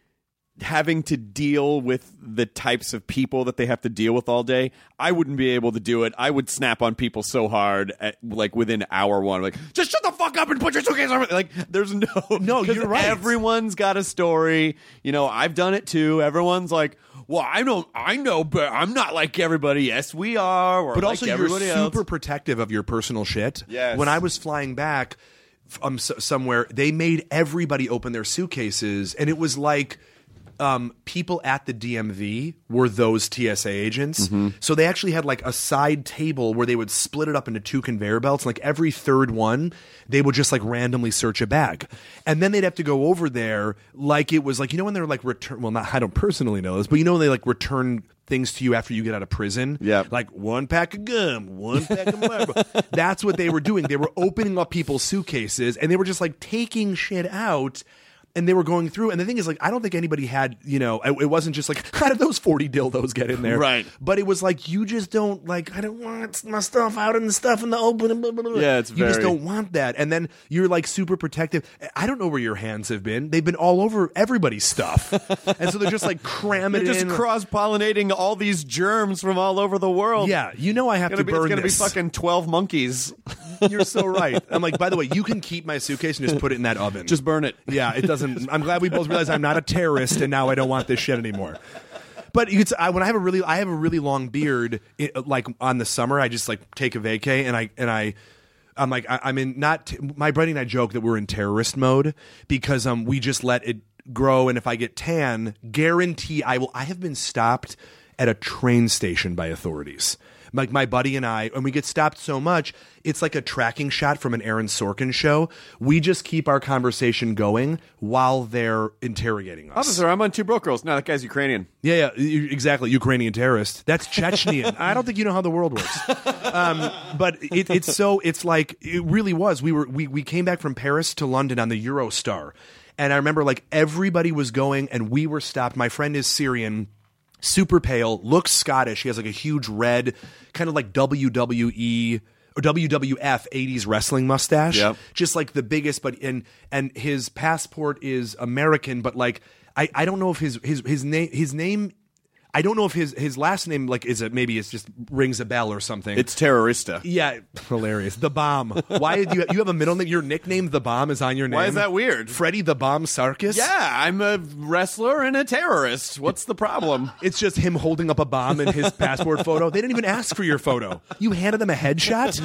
having to deal with the types of people that they have to deal with all day, I wouldn't be able to do it. I would snap on people so hard at, like within hour one, like just shut the fuck up and put your suitcase over. Like there's no No, 'cause you're right. Everyone's got a story. You know, I've done it too. Everyone's like, well, I don't, I know, but I'm not like everybody. Yes, we are. We're But like also, you're everybody super else. protective of your personal shit. Yes. When I was flying back um, s- somewhere, they made everybody open their suitcases, and it was like um, people at the D M V were those T S A agents. Mm-hmm. So they actually had like a side table where they would split it up into two conveyor belts. And like every third one, they would just like randomly search a bag. And then they'd have to go over there like it was like, you know, when they're like return, well, not, I don't personally know this, but you know, when they like return things to you after you get out of prison. Yeah. Like one pack of gum, one pack of Marlboro. That's what they were doing. They were opening up people's suitcases and they were just like taking shit out. And they were going through, and the thing is, like, I don't think anybody had, you know, it, it wasn't just like, how did those forty dildos get in there? Right. But it was like, you just don't, like, I don't want my stuff out and the stuff in the open. And blah, blah, blah. Yeah, it's You just very- don't want that. And then you're, like, super protective. I don't know where your hands have been. They've been all over everybody's stuff. And so they're just, like, cramming You're it just in. cross-pollinating all these germs from all over the world. Yeah, you know I have It's to gonna be, burn it's gonna this. be fucking twelve monkeys. You're so right. I'm like, by the way, you can keep my suitcase and just put it in that oven. Just burn it. Yeah, it doesn't. I'm glad we both realized I'm not a terrorist, and now I don't want this shit anymore. But it's, I, when I have a really, I have a really long beard. It, like on the summer, I just like take a vacay, and I and I. I'm like I, I'm in not my buddy and I joke that we're in terrorist mode because um we just let it grow, and if I get tan, guarantee I will. I have been stopped at a train station by authorities. Like my buddy and I, and we get stopped so much, it's like a tracking shot from an Aaron Sorkin show. We just keep our conversation going while they're interrogating us. Officer, I'm on Two Broke Girls. No, that guy's Ukrainian. Yeah, yeah, you- exactly. Ukrainian terrorist. That's Chechenian. I don't think you know how the world works. Um, but it, it's so. It's like it really was. We were we we came back from Paris to London on the Eurostar, and I remember like everybody was going, and we were stopped. My friend is Syrian. Super pale, looks Scottish. He has like a huge red, kind of like W W E or W W F eighties wrestling mustache. Yep. Just like the biggest, but and and his passport is American, but like I, I don't know if his his his name his name I don't know if his his last name like is it maybe it's just rings a bell or something. It's Terrorista. Yeah, hilarious. The Bomb. Why do you you have a middle name? Your nickname, The Bomb, is on your name. Why is that weird? Freddie the Bomb Sarkis? Yeah, I'm a wrestler and a terrorist. What's the problem? It's just him holding up a bomb in his passport photo. They didn't even ask for your photo. You handed them a headshot?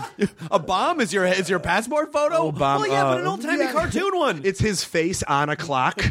A bomb is your is your passport photo? Oh, bomb. Well, yeah, uh, but an old timey yeah. cartoon one. It's his face on a clock.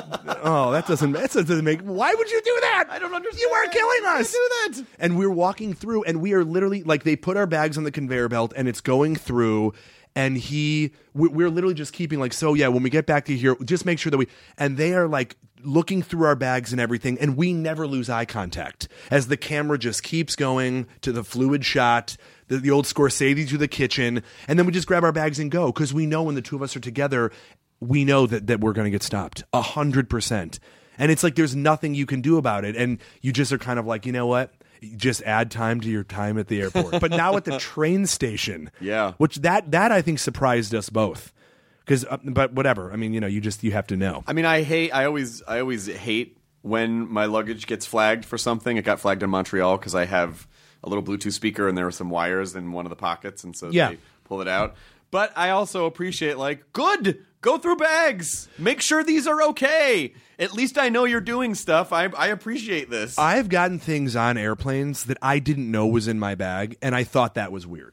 Oh, that doesn't that doesn't make. Why would you do that? I don't understand. You are killing You us. can't do that. And we're walking through, and we are literally like they put our bags on the conveyor belt, and it's going through. And he, we- we're literally just keeping like, so yeah, when we get back to here, just make sure that we, and they are like looking through our bags and everything, and we never lose eye contact as the camera just keeps going to the fluid shot, the, the old Scorsese to the kitchen, and then we just grab our bags and go because we know when the two of us are together, we know that, that we're going to get stopped a hundred percent. And it's like there's nothing you can do about it, and you just are kind of like, you know what? Just add time to your time at the airport. But now at the train station, Yeah. which that that I think surprised us both. Because, uh, but whatever. I mean, you know, you just you have to know. I mean, I hate. I always. I always hate when my luggage gets flagged for something. It got flagged in Montreal because I have a little Bluetooth speaker and there were some wires in one of the pockets, and so Yeah. they pull it out. But I also appreciate like good. Go through bags. Make sure these are okay. At least I know you're doing stuff. I I appreciate this. I've gotten things on airplanes that I didn't know was in my bag, and I thought that was weird.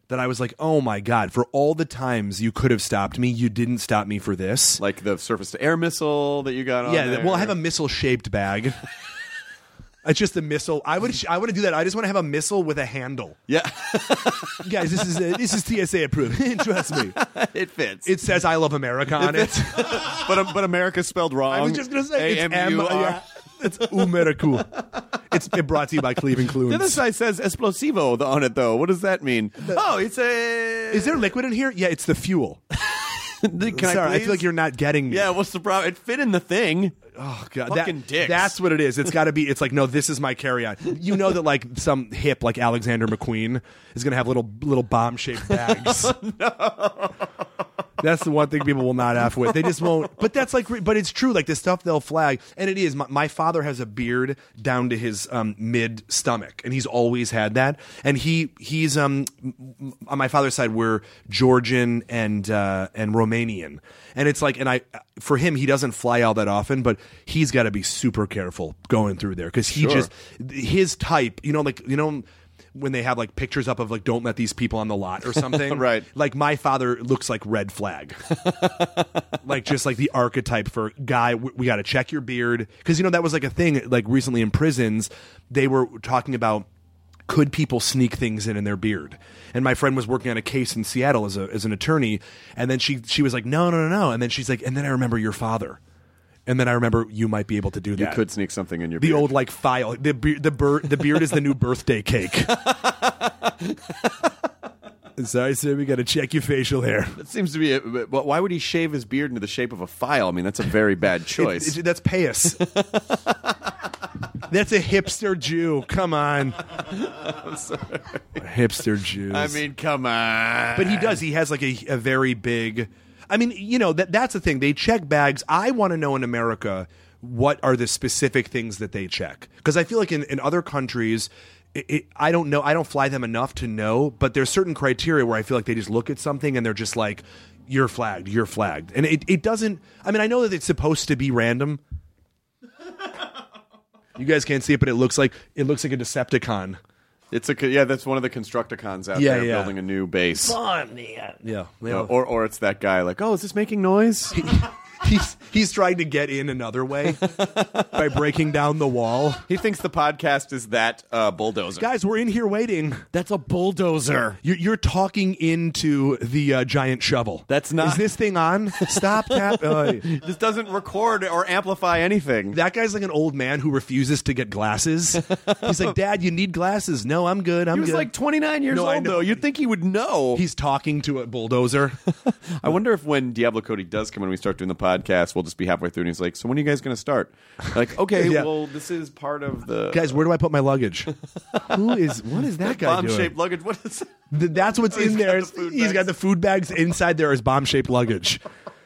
that I was like, oh my God, for all the times you could have stopped me, you didn't stop me for this. Like the surface-to-air missile that you got on Yeah, there. well, I have a missile-shaped bag. It's just a missile. I would I want to do that. I just want to have a missile with a handle. Yeah. Guys, this is uh, this is T S A approved. Trust me. It fits. It says I love America on it. but um, but America's spelled wrong. I was just going to say it's A M. M U R. Yeah, it's Umericu. It's it brought to you by Cleveland The other Clunes. side says explosivo on it, though. What does that mean? Oh, it's a... Is there liquid in here? Yeah, it's the fuel. Can Sorry, I, I feel like you're not getting me. Yeah, what's the problem? It fit in the thing. Oh God, Fucking that, dicks. That's what it is. It's got to be. It's like, no, this is my carry-on. You know that like some hip like Alexander McQueen is going to have little little bomb-shaped bags. Oh, no. That's the one thing people will not F with. They just won't. But that's like, but it's true. Like the stuff they'll flag, and it is. My, my father has a beard down to his um, mid stomach, and he's always had that. And he he's um m- on my father's side, we're Georgian and uh, and Romanian, and it's like, and I for him, he doesn't fly all that often, but he's got to be super careful going through there because he Sure. just his type. You know, like you know. When they have like pictures up of like don't let these people on the lot or something. Right. Like my father looks like red flag. Like just like the archetype for guy, we, we got to check your beard. Because, you know, that was like a thing like recently in prisons. They were talking about could people sneak things in in their beard? And my friend was working on a case in Seattle as, a, as an attorney. And then she, she was like, no, no, no, no. And then she's like, and then I remember your father. And then I remember you might be able to do that. You could sneak something in your The beard. old like file. The be- the, ber- the beard is the new birthday cake. Sorry, sir. We got to check your facial hair. That seems to be a, but why would he shave his beard into the shape of a file? I mean, that's a very bad choice. It, it, that's payas. That's a hipster Jew. Come on. Hipster Jews. I mean, come on. But he does. He has like a, a very big. I mean, you know, that that's the thing. They check bags. I want to know in America what are the specific things that they check. Because I feel like in, in other countries, it, it, I don't know. I don't fly them enough to know. But there's certain criteria where I feel like they just look at something and they're just like, you're flagged, you're flagged. And it, it doesn't. I mean, I know that it's supposed to be random. You guys can't see it, but it looks like it looks like a Decepticon. It's a yeah. That's one of the Constructicons out Yeah, there yeah. building a new base. Fun, yeah. Yeah. Uh, or or it's that guy like, oh, is this making noise? He's he's trying to get in another way by breaking down the wall. He thinks the podcast is that uh, bulldozer. Guys, we're in here waiting. That's a bulldozer. You're, you're talking into the uh, giant shovel. That's not- Is this thing on? Stop tap. Uh, This doesn't record or amplify anything. that guy's like an old man who refuses to get glasses. He's like, Dad, you need glasses. No, I'm good. I'm He was good. like twenty-nine years No, I old, know. though. You'd think he would know. He's talking to a bulldozer. I wonder if when Diablo Cody does come and we start doing the podcast, we'll just be halfway through and he's like, so when are you guys going to start? Like, okay, Yeah. well, this is part of the Guys, where do I put my luggage? Who is? What is that guy doing? bomb-shaped luggage. What is Th- That's what's Oh, he's in got there. the food He's bags. got the food bags. Inside there is bomb-shaped luggage.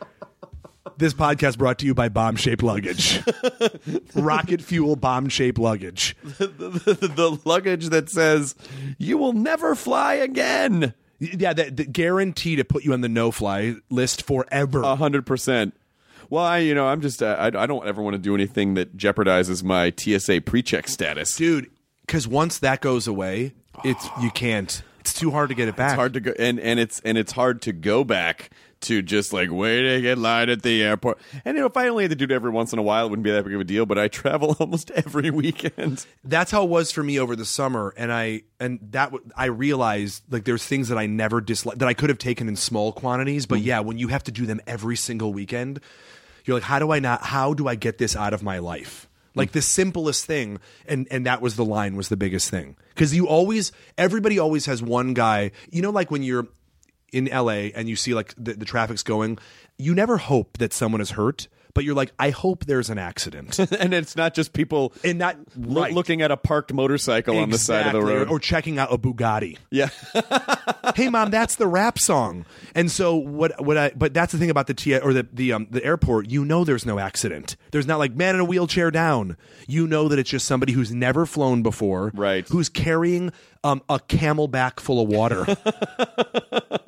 This podcast brought to you by bomb-shaped luggage. Rocket fuel bomb-shaped luggage. the, the, the luggage that says, you will never fly again? Yeah, that, that guarantee to put you on the no-fly list forever. A hundred percent. Well, I, you know, I'm just, uh, I, I don't ever want to do anything that jeopardizes my T S A pre-check status. Dude, because once that goes away, it's you can't. It's too hard to get it back. It's hard to go, and and it's and it's hard to go back to just like waiting in line at the airport. And you know, if I only had to do it every once in a while, it wouldn't be that big of a deal. But I travel almost every weekend. That's how it was for me over the summer, and I and that w- I realized like there's things that I never disliked that I could have taken in small quantities, but yeah, when you have to do them every single weekend, you're like, how do I not? How do I get this out of my life? Like the simplest thing, and and that was the line was the biggest thing because you always everybody always has one guy. You know, like when you're in L A and you see like the, the traffic's going, you never hope that someone is hurt, but you're like, I hope there's an accident. And it's not just people And not lo- right. looking at a parked motorcycle on the side of the Exactly. road. Or checking out a Bugatti. Yeah. Hey mom, that's the rap song. And so what what I but that's the thing about the T or the the um the airport, you know there's no accident. There's not like man in a wheelchair down. You know that it's just somebody who's never flown before, Right. Who's carrying um a Camelback full of water.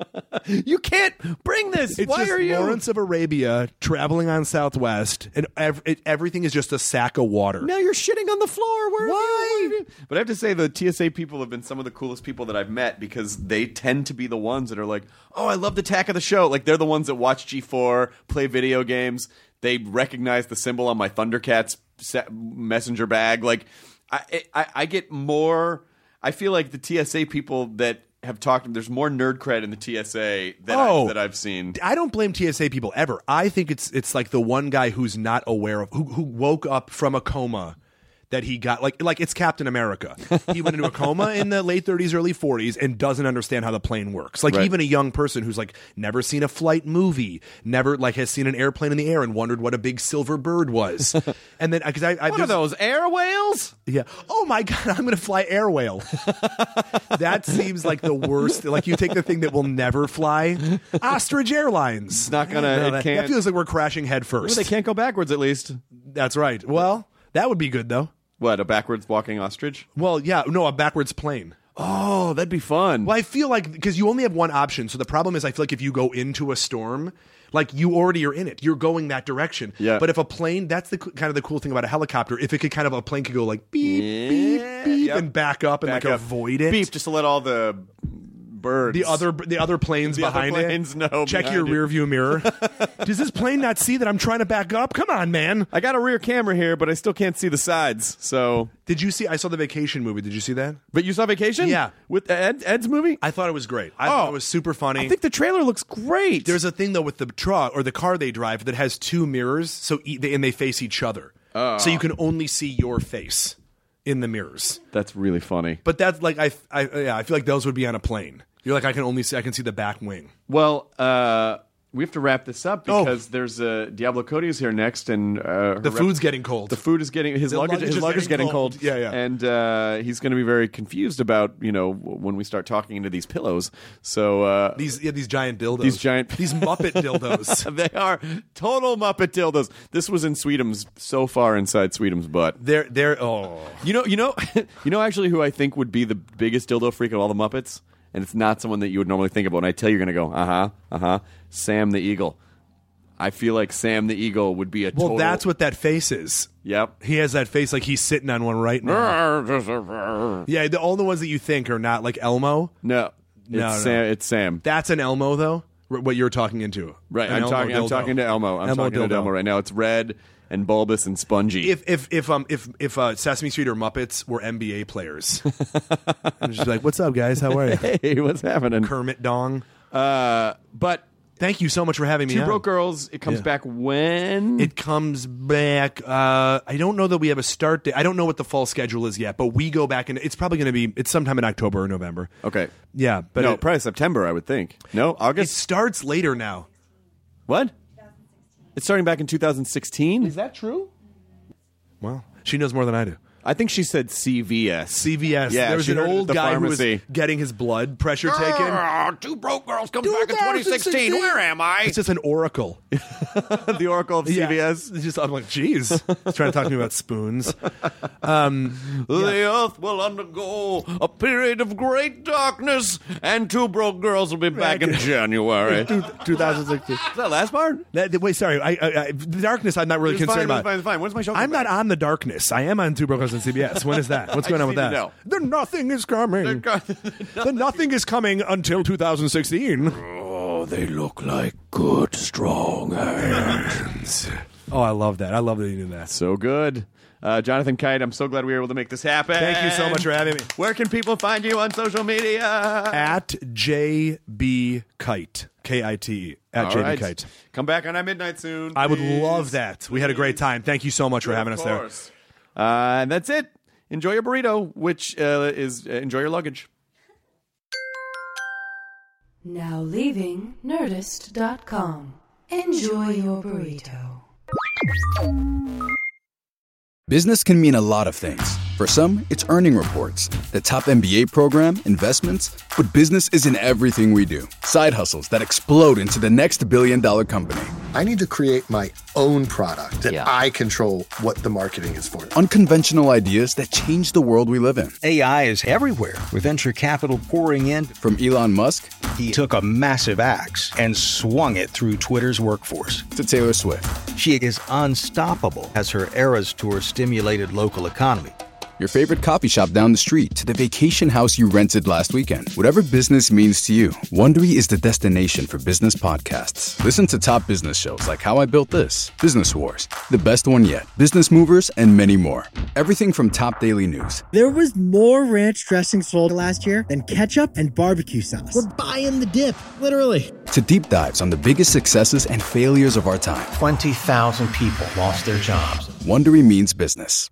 You can't bring this. It's Why just are you? Lawrence of Arabia traveling on Southwest, and ev- it, everything is just a sack of water. Now you're shitting on the floor. Where Why? Have you, but I have to say, the T S A people have been some of the coolest people that I've met because they tend to be the ones that are like, oh, I love the tack of the show. Like, they're the ones that watch G four, play video games. They recognize the symbol on my Thundercats set messenger bag. Like, I, I, I get more. I feel like the T S A people that have talked, there's more nerd cred in the T S A that, Oh. I, that I've seen. I don't blame T S A people ever. I think it's it's like the one guy who's not aware of who who woke up from a coma that he got like like it's Captain America. He went into a coma in the late thirties, early forties, and doesn't understand how the plane works. Like Right. even a young person who's like never seen a flight movie, never like has seen an airplane in the air and wondered what a big silver bird was. And then because I, I What are there's- those, air whales? Yeah. Oh my God, I'm going to fly air whale. That seems like the worst. Like you take the thing that will never fly. Ostrich Airlines. It's not gonna. No, it that, can't. that feels like we're crashing head Well, first. they can't go backwards, at least. That's right. Well, that would be good though. What, a backwards walking ostrich? Well, yeah, no, a backwards plane. Oh, that'd be fun. Well, I feel like because you only have one option. So the problem is, I feel like if you go into a storm, like you already are in it, you're going that direction. Yeah. But if a plane, that's the kind of the cool thing about a helicopter. If it could kind of a plane could go like beep beep beep Yep. and back up and Back like up. avoid it. Beep, just to let all the birds. The other the other planes The other behind planes it. know Check behind your it. rear view mirror. Does this plane not see that I'm trying to back up? Come on, man. I got a rear camera here, but I still can't see the sides. So, Did you see? I saw the Vacation movie. Did you see that? but you saw Vacation? Yeah. with Ed, Ed's movie. I thought it was great. I thought Oh, it was super funny. I think the trailer looks great. There's a thing though with the truck or the car they drive that has two mirrors, so e- they, and they face each other, Oh. so you can only see your face in the mirrors. That's really funny. But that's like I, I yeah I feel like those would be on a plane. You're like I can only see I can see the back wing. Well, uh, we have to wrap this up Oh. because there's uh, Diablo Cody is here next, and uh, her The rep- food's getting cold. The food is getting his The luggage. luggage His is luggage is getting getting cold. cold. Yeah, yeah. And uh, he's going to be very confused about you know w- when we start talking into these pillows. So uh, These yeah, these giant dildos. These giant- these Muppet dildos. they are total Muppet dildos. This was in Sweetums, so far inside Sweetums' butt. They're they're oh. You know, you know, you know. Actually, who I think would be the biggest dildo freak of all the Muppets, and it's not someone that you would normally think about. And I tell you, you're going to go, uh huh, uh huh. Sam the Eagle. I feel like Sam the Eagle would be a Well, total. that's what that face is. Yep. He has that face like he's sitting on one right now. Yeah, the, all the ones that you think are not like Elmo. No, it's No, no. Sam. It's Sam. That's an Elmo though. R- What you're talking into, Right. An I'm Elmo talking. I'm dildo. talking to Elmo. I'm Elmo talking to dildo. Elmo right now. It's red and bulbous and spongy. If if if um if if uh, Sesame Street or Muppets were N B A players, I'm just like, what's up, guys? How are you? hey, what's happening? Kermit Dong. Uh, but Thank you so much for having me. Two on. Broke Girls. It comes Yeah. back when? It comes back. Uh, I don't know that we have a start date. I don't know what the fall schedule is yet, but we go back and it's probably going to be. It's sometime in October or November. okay. Yeah, but no, it, probably September. I would think. No, it August. starts later now. What? It's starting back in two thousand sixteen. that true? Well, she knows more than I do. I think she said C V S. C V S. Yeah, there was she an heard it at old the guy pharmacy. who was getting his blood pressure taken. Ah, Two Broke Girls comes back in twenty sixteen. Where am I? It's just an oracle. the Oracle of Yeah. C V S. It's just I'm like, geez. He's trying to talk to me about spoons. The earth will undergo a period of great darkness, and Two Broke Girls will be back in January. Is twenty sixteen. that last part? That, wait, sorry. I, I, I, the darkness. I'm not really It's concerned fine, about. it's fine, it's fine. When's my show? I'm come not back? on the darkness. I am on Two Broke Girls on C B S. When is that? What's I going on just with need that? to The nothing is coming. The nothing is coming until two thousand sixteen. Oh, they look like good, strong hands. Oh, I love that. I love that you did that. So good. Uh, Jonathan Kite, I'm so glad we were able to make this happen. Thank you so much for having me. Where can people find you on social media? At J B Kite. K I T E. At All J B right. Kite. Come back on At Midnight soon. I would please. love that. We had a great time. Thank you so much for having Of us there. course. Uh, and that's it. Enjoy your burrito, which uh, is uh, enjoy your luggage. Now leaving Nerdist dot com. Enjoy your burrito. Business can mean a lot of things. For some, it's earning reports, the top M B A program, investments, but business isn't everything we do. Side hustles that explode into the next billion dollar company. I need to create my own product that Yeah. I control what the marketing is for. Unconventional ideas that change the world we live in. A I is everywhere, with venture capital pouring in. From Elon Musk, he took a massive axe and swung it through Twitter's workforce. To Taylor Swift. She is unstoppable as her Eras Tour stimulated local economy. Your favorite coffee shop down the street to the vacation house you rented last weekend. Whatever business means to you, Wondery is the destination for business podcasts. Listen to top business shows like How I Built This, Business Wars, The Best One Yet, Business Movers, and many more. Everything from top daily news. There was more ranch dressing sold last year than ketchup and barbecue sauce. We're buying the dip, literally. To deep dives on the biggest successes and failures of our time. twenty thousand people lost their jobs. Wondery means business.